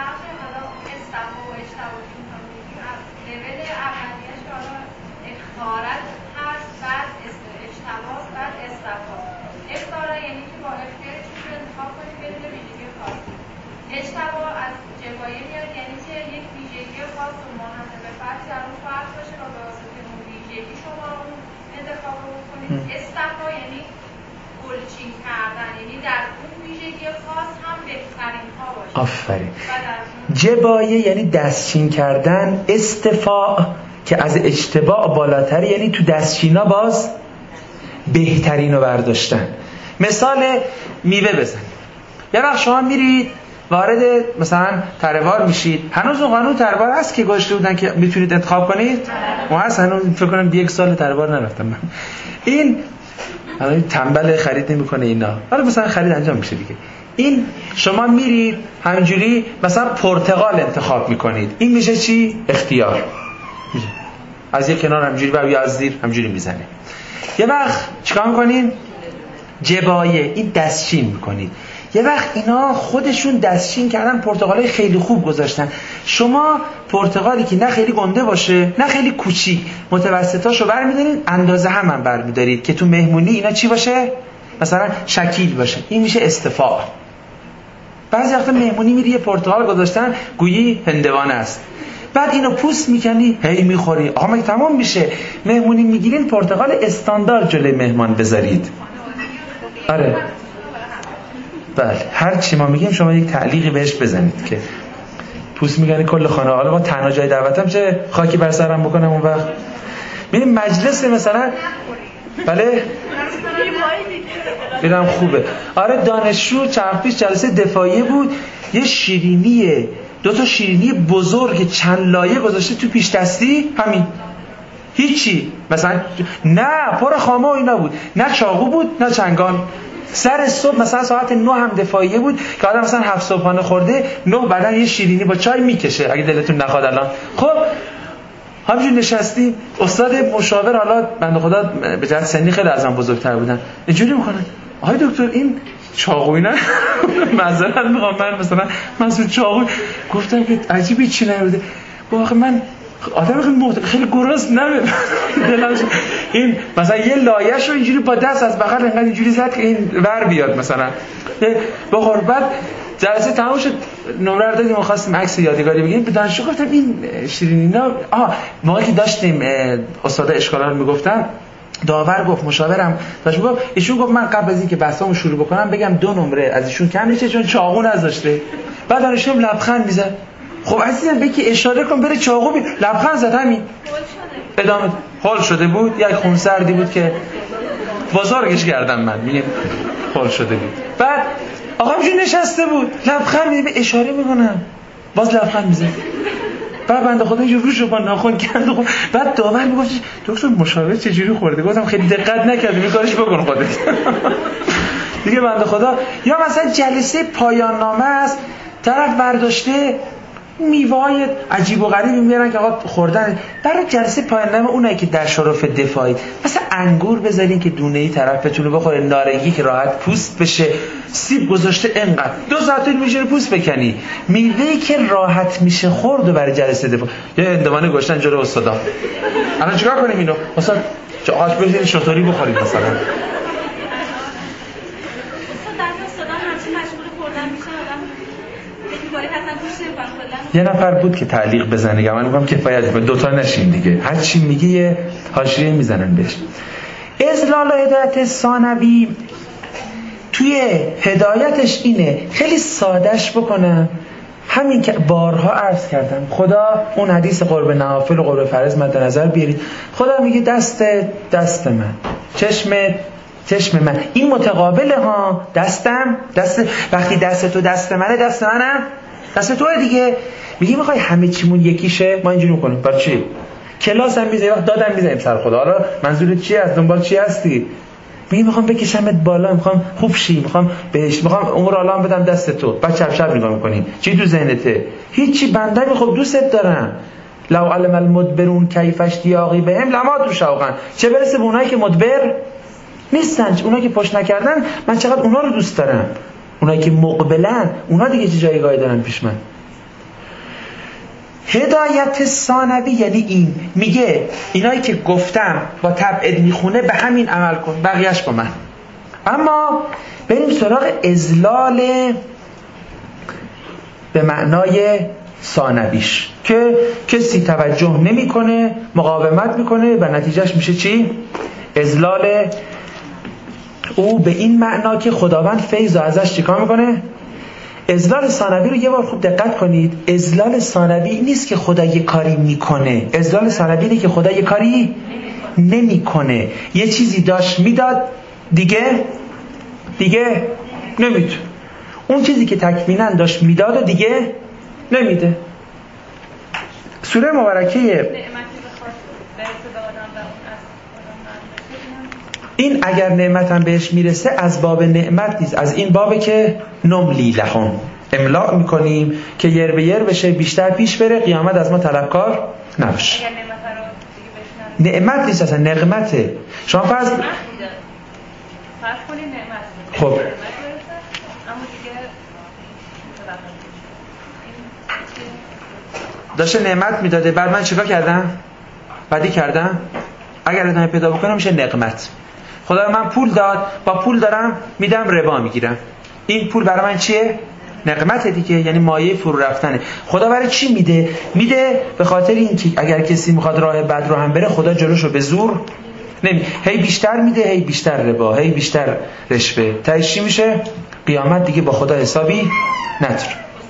Speaker 1: آفرین. جبایه یعنی دستچین کردن، استفاء که از اجتباع بالاتر، یعنی تو دستچینا باز بهترین رو برداشتن. مثال میوه بزن. یه وقت شما میرید وارد مثلا تروار میشید، هنوز اون قانون تروار هست که گذاشته بودن که میتونید انتخاب کنید؟ ما هست هنوز فکر کنم 1 سال تروار نرفتم من. این تنبل خرید نمیکنه اینا. حالا مثلا خرید انجام میشه دیگه. این شما میرید همجوری مثلا پرتقال انتخاب میکنید، این میشه چی؟ اختیار. از یک کنار همجوری و یا از زیر همجوری میزنه. یه وقت چیکار میکنین؟ جبایه، این دستچین میکنید. یه وقت اینا خودشون دستچین کردن، پرتقالای خیلی خوب گذاشتن. شما پرتقالی که نه خیلی گنده باشه نه خیلی کوچیک، متوسطاشو برمی‌دارید، اندازه هم برمی‌دارید که تو مهمونی اینا چی باشه؟ مثلا شکیل باشه. این میشه استفاء. بعضی وقتا مهمونی میری یه پرتقال گذاشتن گویی هندوانه است، بعد اینو پوست میکنی هی میخوری. آقا مگه تمام میشه؟ مهمونی میگیرین پرتقال استاندارد جلوی مهمان بذارید. آره بله، هر چی ما میگیم شما یک تعلیقی بهش بزنید که پوست میکنی کل خانه. حالا ما تنها جای دعوتم چه خاکی بر سرم بکنم اون وقت. ببین مجلس مثلا بله بیرم خوبه. آره دانشجو چند پیش جلسه دفاعی بود، یه شیرینی، 2 شیرینی بزرگ چند لایه گذاشته تو پیش دستی، همین هیچی، مثلا نه پر خامه و اینا بود، نه چاقو بود نه چنگان. سر صبح مثلا ساعت 9 هم دفاعیه بود که آدم مثلا 7 صبحانه خورده، 9 بعدن یه شیرینی با چای میکشه اگه دلتون نخواد الان. خب همینجور نشستیم، استاد مشاور، حالا بنده خدا به جهت سنی خیلی ازم بزرگتر بودن، اینجوری میکنن آهای دکتر این چاقوی نه معذرت میخوام من مثلا مسعود چاقوی. گفتم که عجیبه چی نمیده. واقعا من آدم خیلی گراز نمیده این مثلا یه لایه‌شو اینجوری با دست از بغل انقدر اینجوری زد که این ور بیاد مثلا با قربت. جلسه تموم شد، نمره رو دادیم و خواستیم عکس یادگاری بگیریم. به دانشجو گفتم این شیرینینا موقعی که داشتیم استاد اشکالا رو میگفتن، داور گفت، مشاورم داشت گفت، ایشون گفت من قبل از اینکه بحثامو شروع بکنم بگم 2 نمره از ایشون کم میشه چون چاقو نذاشته. بعد دانشجو لبخند میزد. خب عزیزم بگی اشاره کن بره چاقو بی. لبخند زد همین. ادامه حال شده بود، یک خونسردی بود که بزرگش کردم من، میگم حال شده بود. بعد آقا همجور نشسته بود لبخند میزد، اشاره میکنم باز لبخند میزد. بعد بنده خدا اینجور روش رو با ناخن کند. بعد داور میگفت دکتر مشاور چجوری خورده؟ گفتم خیلی دقت نکردی، این کارش بکن خودت دیگه. بنده خدا یا مثلا جلسه پایان نامه است، طرف برداشته میوه‌های عجیب و غریبی میارن که آقا خوردن. برای جلسه پایان نامه اونایی که در شرف دفاعی مثلا انگور بذارین که دونه‌ای طرف بتونه بخوره، نارنگی که راحت پوست بشه، سیب گذاشته انقدر 2 ساعت میشه پوست بکنی، میوه‌ای که راحت میشه خورد. و برای جلسه دفاع یه هندوانه گوشتن جلوی استادا. الان چیکار کنیم اینو؟ مثلا آش بزنین شطوری بخورید مثلا. یه نفر بود که تعلیق بزنه، من میگم کفایت کنه، 2 تا نشیم دیگه، هر چی میگه یه حاشیه میزنن بهش. اضلال هدایت ثانوی توی هدایتش اینه، خیلی سادهش بکنم، همین که بارها عرض کردم، خدا اون حدیث قرب نوافل و قرب فرض مد نظر بیارید. خدا میگه دست من، چشم من، این متقابله ها. دست وقتی دست تو دست منه، دست منم دست توه دیگه. میگی میخوای همه چیمون یکیشه، ما اینجوری میکنیم. برای چی؟ کلاس هم میذاری وقت دادم میذاریم سر خدا. حالا منظورت چی؟ از دنبال چی هستی؟ میگی میخوام بکشمت بالا، میخوام خوب شی، میخوام بهش، میخوام امور الان بدم دست تو. بعد چپ نگاه میکنیم چی تو ذهنته؟ هیچی. بنده خب دوستت دارم. لو علم المدبرون کیف اشتیاقی بهم لما تو شوقن. چه برسه به اونایی که مدبر نیستن، اونایی که پشت نکردن، من چقدر اونا رو دوست دارم. اونایی که مقبلن، اونا دیگه چه جایگاهی دارن پیش من. هدایت ثانوی یعنی این، میگه اینایی که گفتم با تبعید میخونه به همین عمل کن، بقیهش با من. اما بریم سراغ اضلال به معنای ثانویش که کسی توجه نمیکنه، مقاومت میکنه و نتیجهش میشه چی؟ اضلال او به این معنا که خداوند فیض ازش چیکار میکنه؟ اضلال ثانوی رو یه بار خوب دقت کنید. اضلال ثانوی نیست که خدا یه کاری میکنه، اضلال ثانوی اینه که خدا یه کاری نمیکنه. یه چیزی داشت میداد دیگه نمیده. اون چیزی که تکمیلا داشت میداد و دیگه نمیده. سوره مبارکه این اگر نعمتم بهش میرسه از باب نعمت نیست، از این بابه که نملی لهم، املاء میکنیم که یر به یر بشه، بیشتر پیش بره، قیامت از ما طلبکار نباشه. نعمت نیست اصلا، نقمته. شما فرض
Speaker 2: کنید نعمت.
Speaker 1: خب داشته نعمت میداده، بعد من چیکار کردم؟ بدی کردم؟ اگر ادامه پیدا بکنم میشه نقمت. خدا من پول داد، با پول دارم میدم ربا میگیرم، این پول برای من چیه؟ نقمت دیگه، یعنی مایه فرو رفتنه. خدا برای چی میده؟ میده به خاطر اینکه اگر کسی میخواد راه بد رو هم بره، خدا جلوشو به زور هی بیشتر میده، هی بیشتر ربا، هی بیشتر رشوه، تهش چی میشه؟ قیامت دیگه با خدا حسابی نداره.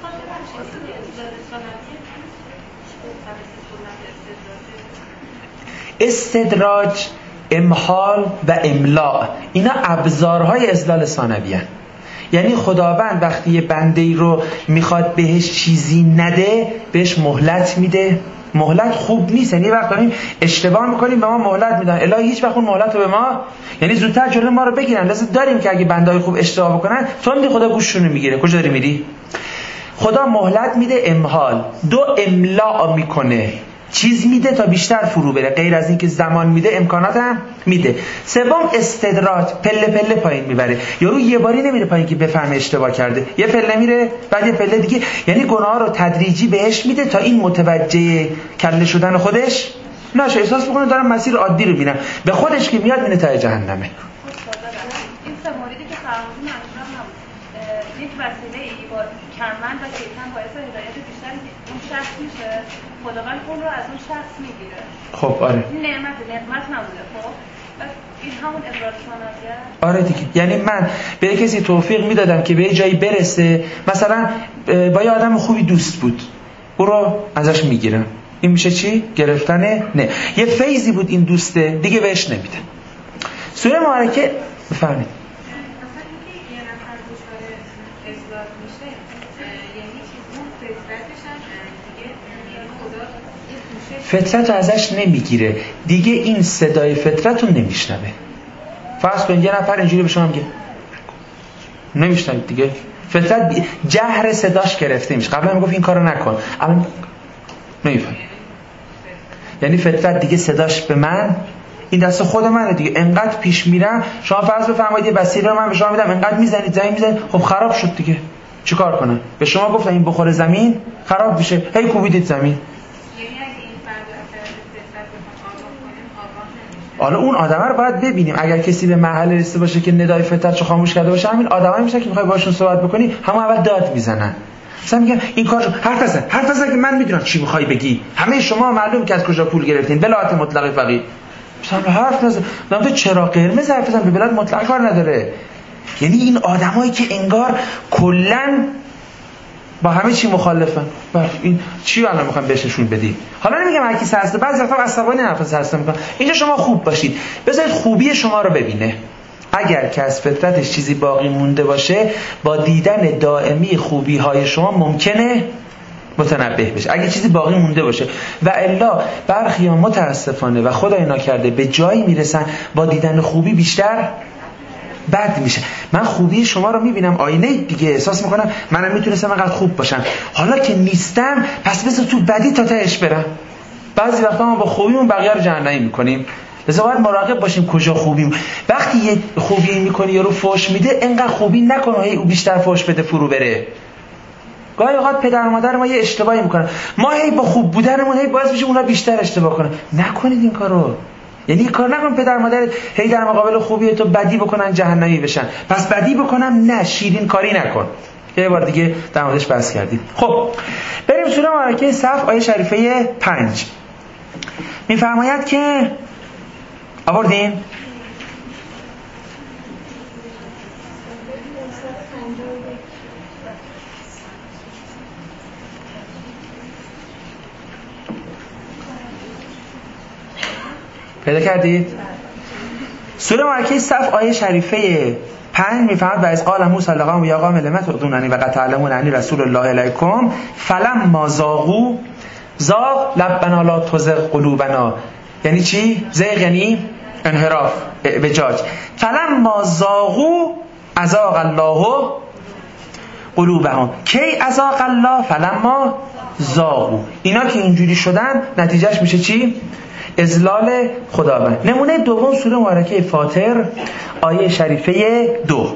Speaker 1: استدراج، امحال و املاء، اینا ابزارهای اضلال ثانوی هستند. یعنی خداوند وقتی یه بنده‌ای رو میخواد بهش چیزی نده، بهش مهلت میده. مهلت خوب نیست، یعنی وقت داریم اشتباه میکنیم به ما مهلت میدن، الهی هیچ وقت اون مهلت رو به ما، یعنی زودتر جلوی ما رو بگیرن. لازم داریم که اگه بنده‌های خوب اشتباه بکنن تندی خدا گوششون رو میگیره. کجا داری میری؟ خدا مهلت میده، امحال. دو، املاء میکنه، چیز میده تا بیشتر فرو بره، غیر از این که زمان میده امکانات هم میده. سوم استدراج، پله پله پایین میبره. یارو یه باری نمیره پایین که بفهمه اشتباه کرده، یه پله میره، بعد یه پله دیگه، یعنی گناه رو تدریجی بهش میده تا این متوجه کله شدن خودش نشه، احساس بکنه دارم مسیر عادی رو میرم، به خودش که میاد میره ته جهنمه.
Speaker 2: این سه موردی که فرمودین منظورم نبود، یک وسیله ای با کمند و کیفن باعث هدایت بیشتر اون شخص میشه، خداوند اون رو از اون شخص میگیره.
Speaker 1: خب آره،
Speaker 2: این نعمت نبوده. خب این همون اضلال ثانویه.
Speaker 1: آره دیگه، یعنی من به کسی توفیق میدادم که به یه جایی برسه، مثلا با یه آدم خوبی دوست بود، او رو ازش میگیرم، این میشه چی؟ گرفتن نه. یه فیضی بود این دوسته، دیگه بهش نمیده. سوره مبارکه بفرمایید. فطرت رو ازش نمیگیره دیگه، این صدای فطرت رو نمیشنوه. فرض کن یه نفر اینجوری به شما میگه نمیشنوید دیگه، فطرت جهر صداش گرفته میشه. قبلا میگفت این کارو نکن، الان نمیفهم. یعنی فطرت دیگه صداش به من، این دست خود منه دیگه، انقدر پیش میرم. شما فرض بفرمایید یه وسیله رو من به شما میدم، انقدر میزنید زمین میزنید، خب خراب شد دیگه، چیکار کنم؟ به شما گفتم این بخوره زمین خراب میشه، هی کوبیدید زمین. حالا اون آدمه رو باید ببینیم، اگر کسی به محل رسیده باشه که ندای فطرتشو خاموش کرده باشه، همین آدمایی میشه که میخوای باشون صحبت بکنی، همون اول داد میزنن، مثلا میگن این کارو حرف بزن که من میدونم چی میخوای بگی، همه شما معلومه که از کجا پول گرفتین، ولایت مطلقه فقیه، مثلا حرف نزن، تو چرا قرمز حرف بزن، به ولایت مطلقه کار نداره. یعنی این آدمایی که انگار کلا با همه چی مخالفن، این چی الان میخوام بهش نشون بدی؟ حالا نمیگم هر کی سرسته، بعضی وقتا عصبانی حرف سرسته میکنن. اینجا شما خوب باشید، بذارید خوبی شما رو ببینه. اگر که از فطرتش چیزی باقی مونده باشه، با دیدن دائمی خوبی های شما ممکنه متنبه بشه، اگه چیزی باقی مونده باشه. و الا برخی متاسفانه و خدای ناکرده به جایی میرسن با دیدن خوبی بیشتر بد میشه. من خوبی شما رو میبینم، آینه دیگه، احساس میکنم منم میتونستم انقدر خوب باشم، حالا که نیستم پس بذار تو بدی تا تهش برم. بعضی وقتا ما با خوبیمون بقیه رو جهنمی میکنیم، لذا باید مراقب باشیم کجا خوبیم. وقتی یه خوبی میکنی یا رو فوش میده، انقدر خوبی نکنه هی او بیشتر فوش بده فرو بره. گاهی اوقات پدر و مادر ما یه اشتباهی میکنن، ما هی با خوب بودنمون هی باعث میشه اونا بیشتر اشتباه کنن. نکنید این کارو، یعنی کار نکن پدر مادرت هی در مقابل خوبی تو بدی بکنن جهنمی بشن، پس بدی بکنم نه، شیرین کاری نکن. یه بار دیگه در موردش بحث کردیم. خب بریم سوره مبارکه صف آیه شریفه 5. میفرماید که آوردین پیدا کردید؟ سوره مبارکه صف آیه شریفه 5 میفرماید و از قال موسی لقوم یا قوم لم تعذوننی و قد تعلمون انی رسول الله الیکم فلما زاغ لبنا لا تزغ قلوبنا. یعنی چی؟ زیغ یعنی انحراف، اعوجاج. فلما زاغوا ازاغ الله قلوبهم. کی ازاغ الله؟ فلما زاغوا. اینا که اینجوری شدن نتیجهش میشه چی؟ اذلال خداوند. نمونه دوم سوره مبارکه فاطر آیه شریفه 2.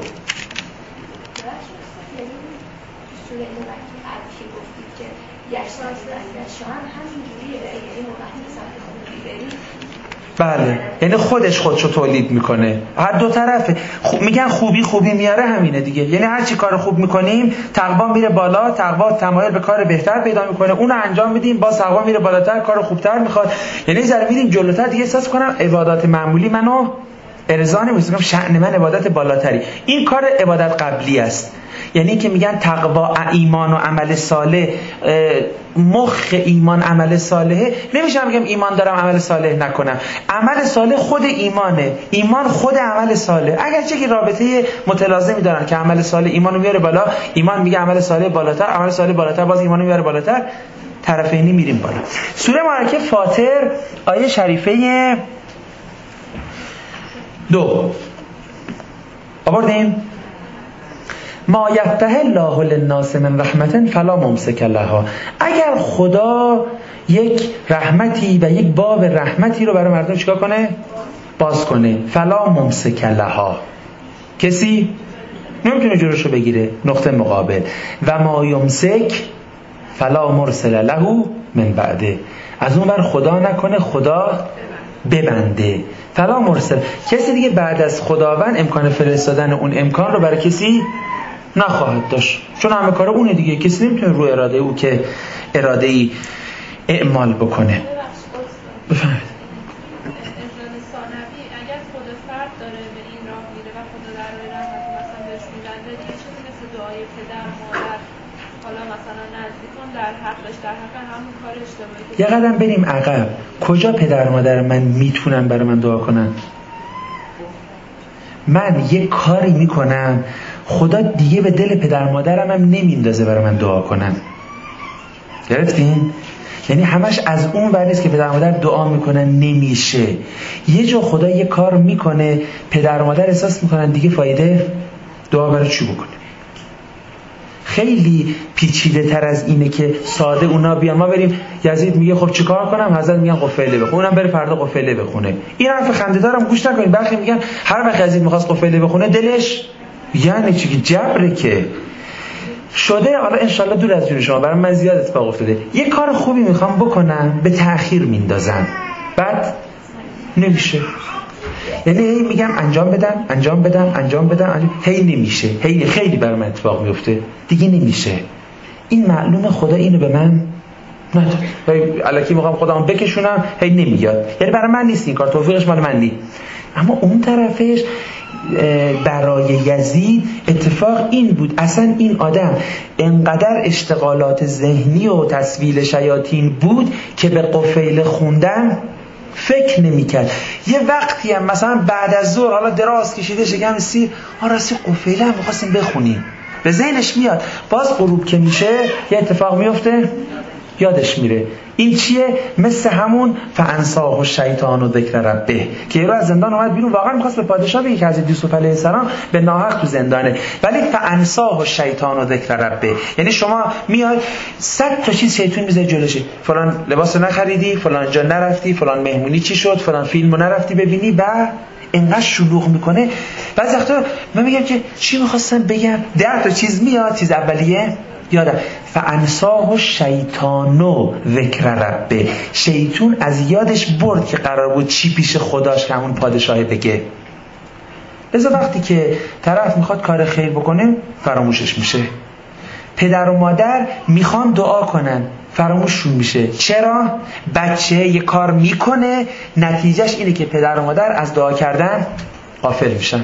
Speaker 1: بله، یعنی خودشو تولید میکنه. هر دو طرفه. میگن خوبی میاره، همینه دیگه. یعنی هر چی کار خوب میکنیم تقوا میره بالا، تقوا تمایل به کار بهتر پیدا میکنه، اون انجام میدیم باز تقوا میره بالاتر، کار خوبتر میخواد. یعنی ذره میریم جلوتر دیگه احساس کنم عبادات معمولی منو ارضا نمیکنم، شأن من عبادت بالاتری. این کار عبادت قبلی است. یعنی که میگن تقوا ایمان و عمل صالح، مخ ایمان عمل صالحه. نمیشه بگم ایمان دارم عمل صالح نکنم. عمل صالح خود ایمانه، ایمان خود عمل صالح. اگرچه که رابطه متلازمی دارن که عمل صالح ایمانو میاره بالا، ایمان میگه عمل صالح بالاتر، عمل صالح بالاتر باز ایمانو میاره بالاتر، طرفینی میریم بالا. سوره مبارکه فاطر آیه شریفه 2 آوردیم. ما یفتح الله للناس من رحمت فلا ممسک لها. اگر خدا یک رحمتی و یک باب رحمتی رو برای مردم چیکار کنه؟ باز کنه. فلا ممسک لها. کسی نمیتونه جلوشو بگیره. نقطه مقابل. و ما یمسک فلا مرسل له من بعده. از اون ور خدا نکنه، خدا ببنده. فلا مرسل. کسی دیگه بعد از خداوند امکان فرستادن اون امکان رو برای کسی نخواهد داشت، چون همه کار اونه دیگه. کسی نمیتونه رو اراده او که اراده ای اعمال بکنه. بفهمید
Speaker 2: انسان ثانوی اگر خود فرد داره به این راه میره و خدا در راه رحمت مثلا بهش میبنده، دیگه چیزی مثل دعای پدر مادر حالا مثلا نزدیکان در حقش، در حق همون کار اشتباهی.
Speaker 1: یه قدم بریم عقب. کجا پدر مادر من میتونن برای من دعا کنن؟ من یه کاری میکنم خدا دیگه به دل پدر مادرم هم نمیندازه برای من دعا کنن. گرفتین؟ یعنی همش از اون ور نیست که پدر مادر دعا میکنن نمیشه. یه جا خدا یه کار میکنه پدر مادر احساس میکنن دیگه فایده دعا برای چی بکنه. خیلی پیچیده تر از اینه که ساده اونا بیان ما بریم یزید میگه خب چیکار کنم، حضرت میگن قفیله بخون، اونم بره فردا قفیله بخونه. این حرف خنده‌دارم گوش نکنید. برخی میگن هر وقت یزید میخواست قفیله بخونه دلش یعنی چی که جبره که شده. حالا انشالله دور از جون شما، برای من زیاد اتفاق افتاده. یه کار خوبی میخوام بکنم به تأخیر میندازن، بعد نمیشه. یعنی هی میگم انجام بدم، هی نمیشه. هی خیلی برای من اتفاق میفته دیگه نمیشه. این معلومه خدا اینو به من نداد. هی الکی میخوام خودم بکشونم، هی نمیاد. یعنی برای من نیست این کار، توفیقش مال من نیست. اما اون طرفش برای یزید اتفاق این بود، اصلا این آدم انقدر اشتغالات ذهنی و تسویل شیاطین بود که به قفیل خوندن فکر نمی‌کرد. یه وقتی هم مثلا بعد از ظهر حالا دراز کشیده شکم سیر راستی قفیله هم می‌خواستیم بخونیم، به ذهنش میاد. باز غروب که میشه یه اتفاق میفته یادش میره. این چیه؟ مثل همون فانساه الشیطان و ذکر ربه که یه رو از زندان اومد بیرون، واقعا می‌خواست به پادشاه بگه که حضرت یوسف علیه السلام به ناحق تو زندانه، ولی فانساه الشیطان و ذکر ربه. یعنی شما میای 100 تا چیز شیطان میذاره جلوشه، فلان لباسو نخریدی، فلان جا نرفتی، فلان مهمونی چی شد، فلان فیلمو نرفتی ببینی، بعد اینقدر شلوغ میکنه. بعضی وقتا من میگم که چی می‌خواستم بگم، 10 تا چیز میاد، چیز اولیه یادم فانساه الشیطان و ذکر ربه. شیطان از یادش برد که قرار بود چی پیش خداش که همون پادشاه بگه. لذا وقتی که طرف میخواد کار خیر بکنه فراموشش میشه. پدر و مادر میخوان دعا کنن فراموششون میشه. چرا؟ بچه یه کار میکنه نتیجهش اینه که پدر و مادر از دعا کردن غافل میشن.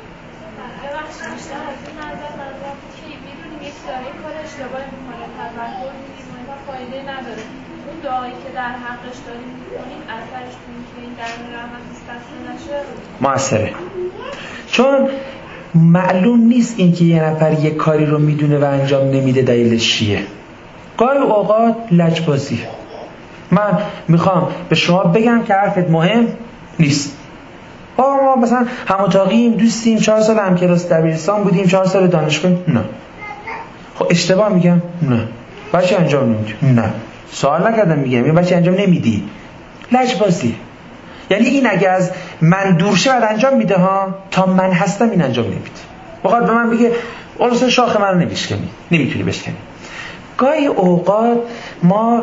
Speaker 1: موثره، چون معلوم نیست این که یه نفر یه کاری رو میدونه و انجام نمیده دلیلش چیه. گاهی اوقات لجبازی. من میخوام به شما بگم که حرفت مهم نیست، ما مثلا هم اتاقیم، دوستیم، 4 سال هم کلاس دبیرستان بودیم، 4 سال دانشگاه. نه. خب اشتباه میگم؟ نه. بچه انجام نمیدی؟ نه. سوال نکردم میگم این بچه انجام نمیدی. لجبازی. یعنی این اگه از من دور شه بعد انجام میده ها، تا من هستم این انجام نمیده. بخواد به من بگه اصلا شاخ من رو نمیشکنی، نمیتونی بشکنی. گاهی اوقات ما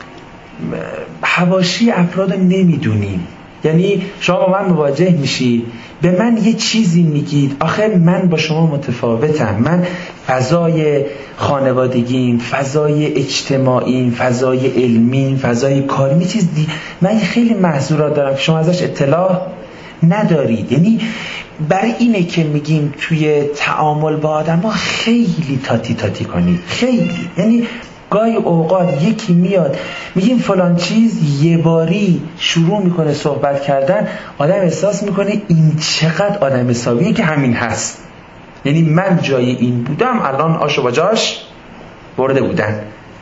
Speaker 1: حواشی افراد نمیدونیم. یعنی شما با من مواجه میشی، به من یه چیزی میگید، آخه من با شما متفاوتم، من فضای خانوادگیم، فضای اجتماعیم، فضای علمیم، فضای کاریم، یه چیز من خیلی محظورات دارم که شما ازش اطلاع ندارید. یعنی برای اینه که میگیم توی تعامل با آدم ها خیلی تاتی کنید، خیلی. یعنی گاهی اوقات یکی میاد میگیم فلان چیز، یه باری شروع میکنه صحبت کردن، آدم احساس میکنه این چقدر آدم حسابیه که همین هست. یعنی من جای این بودم الان آشو با جاش برده بودن.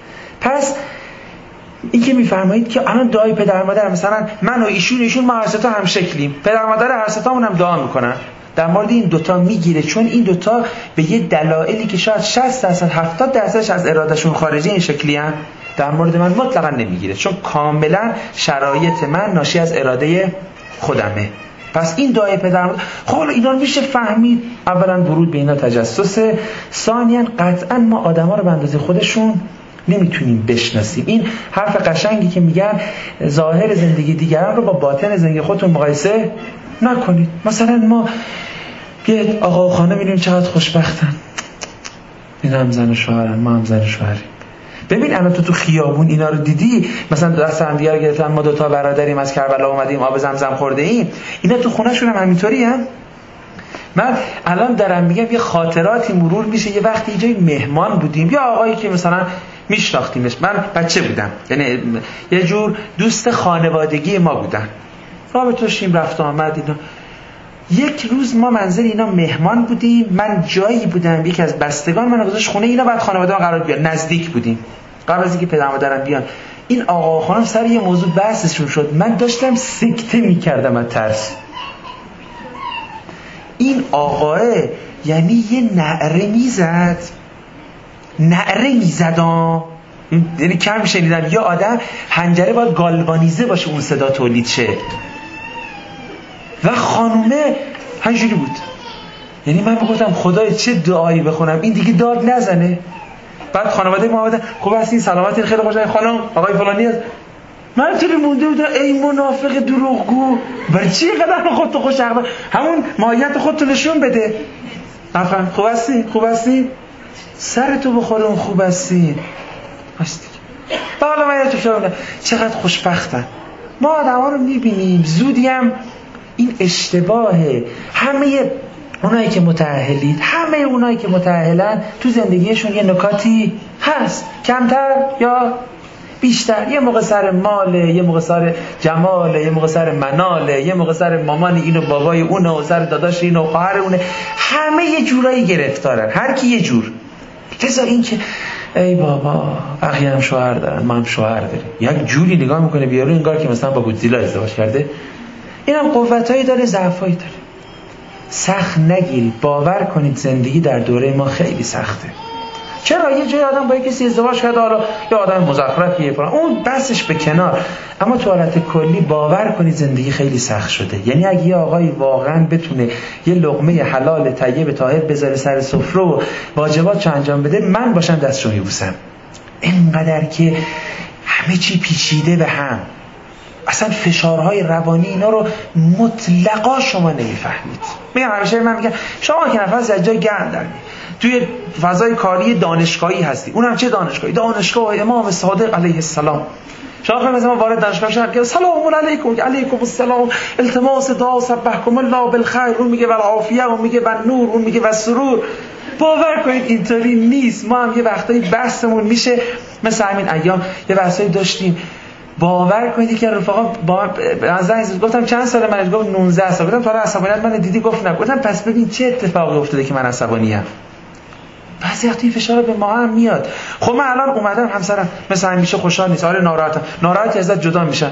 Speaker 1: پس این که میفرمایید که الان دعای پدر مادر، مثلا من و ایشون ما هر سه تا هم شکلیم، پدر مادر هر سه تامون هم دعا میکنن، در مورد این دوتا میگیره، چون این دوتا به یه دلایلی که شاید 60% 70% از ارادهشون خارجی این شکلی هم، در مورد من مطلقا نمیگیره، چون کاملا شرایط من ناشی از اراده خودمه. پس این دعای پدر مادر، خب اینا میشه فهمید. اولا ورود به اینا تجسسه، ثانیا قطعا ما آدما رو به اندازه خودشون نمیتونیم بشناسیم. این حرف قشنگی که میگن ظاهر زندگی دیگران رو با باطن زندگی خودتون مقایسه نکنید. مثلا ما یه آقا و خانم میبینیم چقدر خوشبختن، این هم زن و شوهرن، ما هم زن و شوهریم. ببین الان تو خیابون اینا رو دیدی، مثلا دست هم دیگه گرفتن، ما دوتا برادریم از کربلا اومدیم آب زمزم خورده ایم، اینا تو خونه‌شون هم همینطوری هم. من الان دارم میگم یه خاطراتی مرور میشه، یه وقتی جای مهمان بودیم، یا آقایی که مثلا میشناختیمش، من بچه بودم، یعنی یه جور دوست خانوادگی ما بودن، رابطه داشتیم رفت و آمد اینا. یک روز ما منزل اینا مهمان بودیم، من جایی بودم، یکی از بستگان من گذاشت خونه اینا، بعد خانواده ما قرار بیان، نزدیک بودیم قبل از اینکه پدر مادرم بیان. این آقا و خانم سر یه موضوع بحثشون شد، من داشتم سکته میکردم از ترس. این آقاه یعنی یه نعره میزد یعنی کم شنیدم یا آدم حنجره باید گالوانیزه باشه اون صدا تولید شه، و خانومه همینجوری بود. یعنی من میگفتم خدای چه دعایی بخونم این دیگه داد نزنه. بعد خانواده ما آمدن، خوب هستین، سلامتین، خیلی خوشحالم خانم، آقای فلانی هست. من تو مونده بودم ای منافق دروغگو، برای چی اینقدر خودتو خوش عقل، همون ماهیت خودتو نشون بده. افهم خوب هستی سرتو بخوره اون خوب هستی هستی. حالا من تو فهمیدم چقدر خوشبختن. ما آدم‌ها رو می‌بینیم زودی هم این اشتباهه. همه اونایی که متأهلن تو زندگیشون یه نکاتی هست، کمتر یا بیشتر. یه موقع سر ماله، یه موقع سر جماله، یه موقع سر مناله، یه موقع سر مامان اینو بابای اونه و سر داداش اینو خواهر اونه. همه یه جورایی گرفتارن، هر کی یه جور. لذا این که ای بابا بقیه هم شوهر دارن، ما هم شوهر داریم، یک جوری نگاه میکنه بیارو انگار که مثلا با گودزیلا ازدواج کرده. اینم قوتایی داره، ضعفایی داره. سخت نگیرید، باور کنید زندگی در دوره ما خیلی سخته. چرا یه جای آدم با کسی ازدواج کرده، حالا یه آدم مزخرفیه فلان، اون بسش به کنار، اما تو حالت کلی باور کنید زندگی خیلی سخت شده. یعنی اگه یه آقایی واقعا بتونه یه لقمه حلال طیب طاهر بذاره سر سفره و واجباتشو انجام بده، من باشم دستشو میبوسم. اینقدر که همه چی پیچیده به هم، اصلا فشارهای روانی اینا رو مطلقا شما نمیفهمید. من میگم شما که نفس از جای گرم در توی فضای کاری دانشگاهی هستی، اونم چه دانشگاهی؟ دانشگاه امام صادق علیه السلام. شما مثلا وارد دانشگاه شدن که سلام علیکم، علیکم السلام، التماس دعا سبحکم الله بالخیر، اون میگه والعافیه، اون میگه والنور، اون میگه والسرور. باور کنید اینطوری نیست. ما هم یه وقتایی بحثمون میشه مثل همین ایام، یه بحثایی داشتیم، باور کنید که رفقا با من گفتم چند سال من گفت 19 سال، گفتم تو عصبانیت من دیدی؟ گفت نه. گفتم پس ببین چه اتفاقی افتاده که من عصبانیم. بعضی وقتی فشار به ما هم میاد. خب من الان اومدم همسرم مثلا همیشه خوشحال نیست، آره ناراحتم، ناراحتی ازت جدا میشن.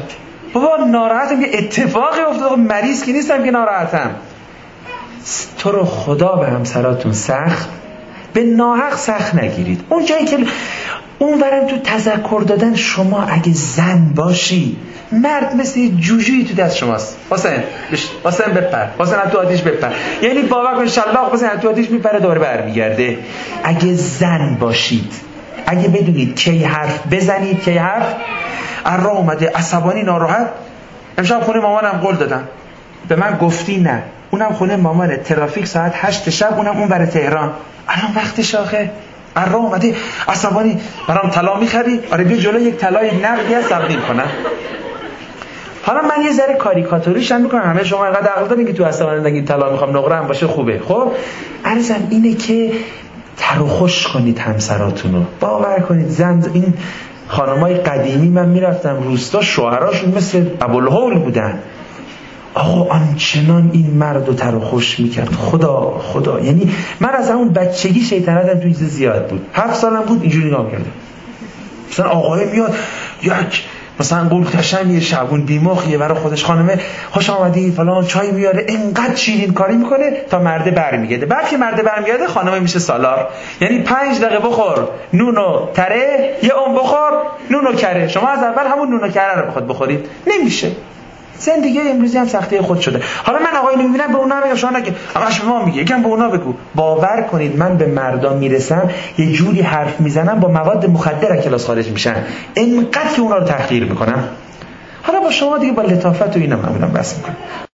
Speaker 1: بابا ناراحتم، یه اتفاقی افتاد، مریض که نیستم که ناراحتم. تو رو خدا به همسراتون سخت، به ناحق سخت نگیرید. اون جایی که اون ورم تو تذکر دادن، شما اگه زن باشی، مرد مثل جوجویی تو دست شماست. حسین بپر، حسین تو آتیش بپر، یعنی باور کن شلاق حسین تو آتیش میپره دوباره برمیگرده. اگه زن باشید، اگه بدونید کی حرف بزنید، کی حرف ارا اومده عصبانی ناراحت. امشب خونه مامانم قول دادم، به من گفتی نه، اونم خونه مامانه، ترافیک ساعت 8 شب، اونم اون بره تهران، الان وقتش آخه. ارا اومده عصبانی، برام طلا میخری؟ آره بیا جلو یک طلای نقدی هست تقدیم کنم. حالا من یه ذره کاریکاتوریش هم میکنم، همه شما اینقدر عقل دارین که تو عصبانی نگید طلا میخوام، نقره هم باشه خوبه. خب عرضم اینه که تر و خوش کنید همسراتونو. باور کنید زن، این خانمای قدیمی من میرفتم روستا، شوهراشون مثل ابوالهول بودن. آقا آنچنان این مردو تر و خوش میکرد، خدا. یعنی من از همون بچگی شیطنتم توی زیاد بود. 7 سالم بود اینجوری نگاه کردم. مثلا آقای میاد یک مثلا قول قشنگ یه شعبون بیمخیه برای خودش، خانمه خوش آمدید فلان چای میاره، اینقدر شیرین کاری میکنه تا مرده برمیگرده. بعد که مرده برمیگرده خانمه میشه سالار. یعنی 5 دقیقه بخور نون و تره، یه اون بخور نون و کره. شما از اول همون نون و کره رو بخواد بخورید، نمیشه. زندگی امروزی هم سختی خود شده. حالا من آقای نمیبینم به اونا بگم، شما نگه همش به ما میگه، یکم به اونا بگو. باور کنید من به مردا میرسم یه جوری حرف میزنم با مواد مخدر از کلاس خارج میشن، اینقدر که اونا رو تحقیر میکنم. حالا با شما دیگه با لطافت و اینا معمولا بس میکنم.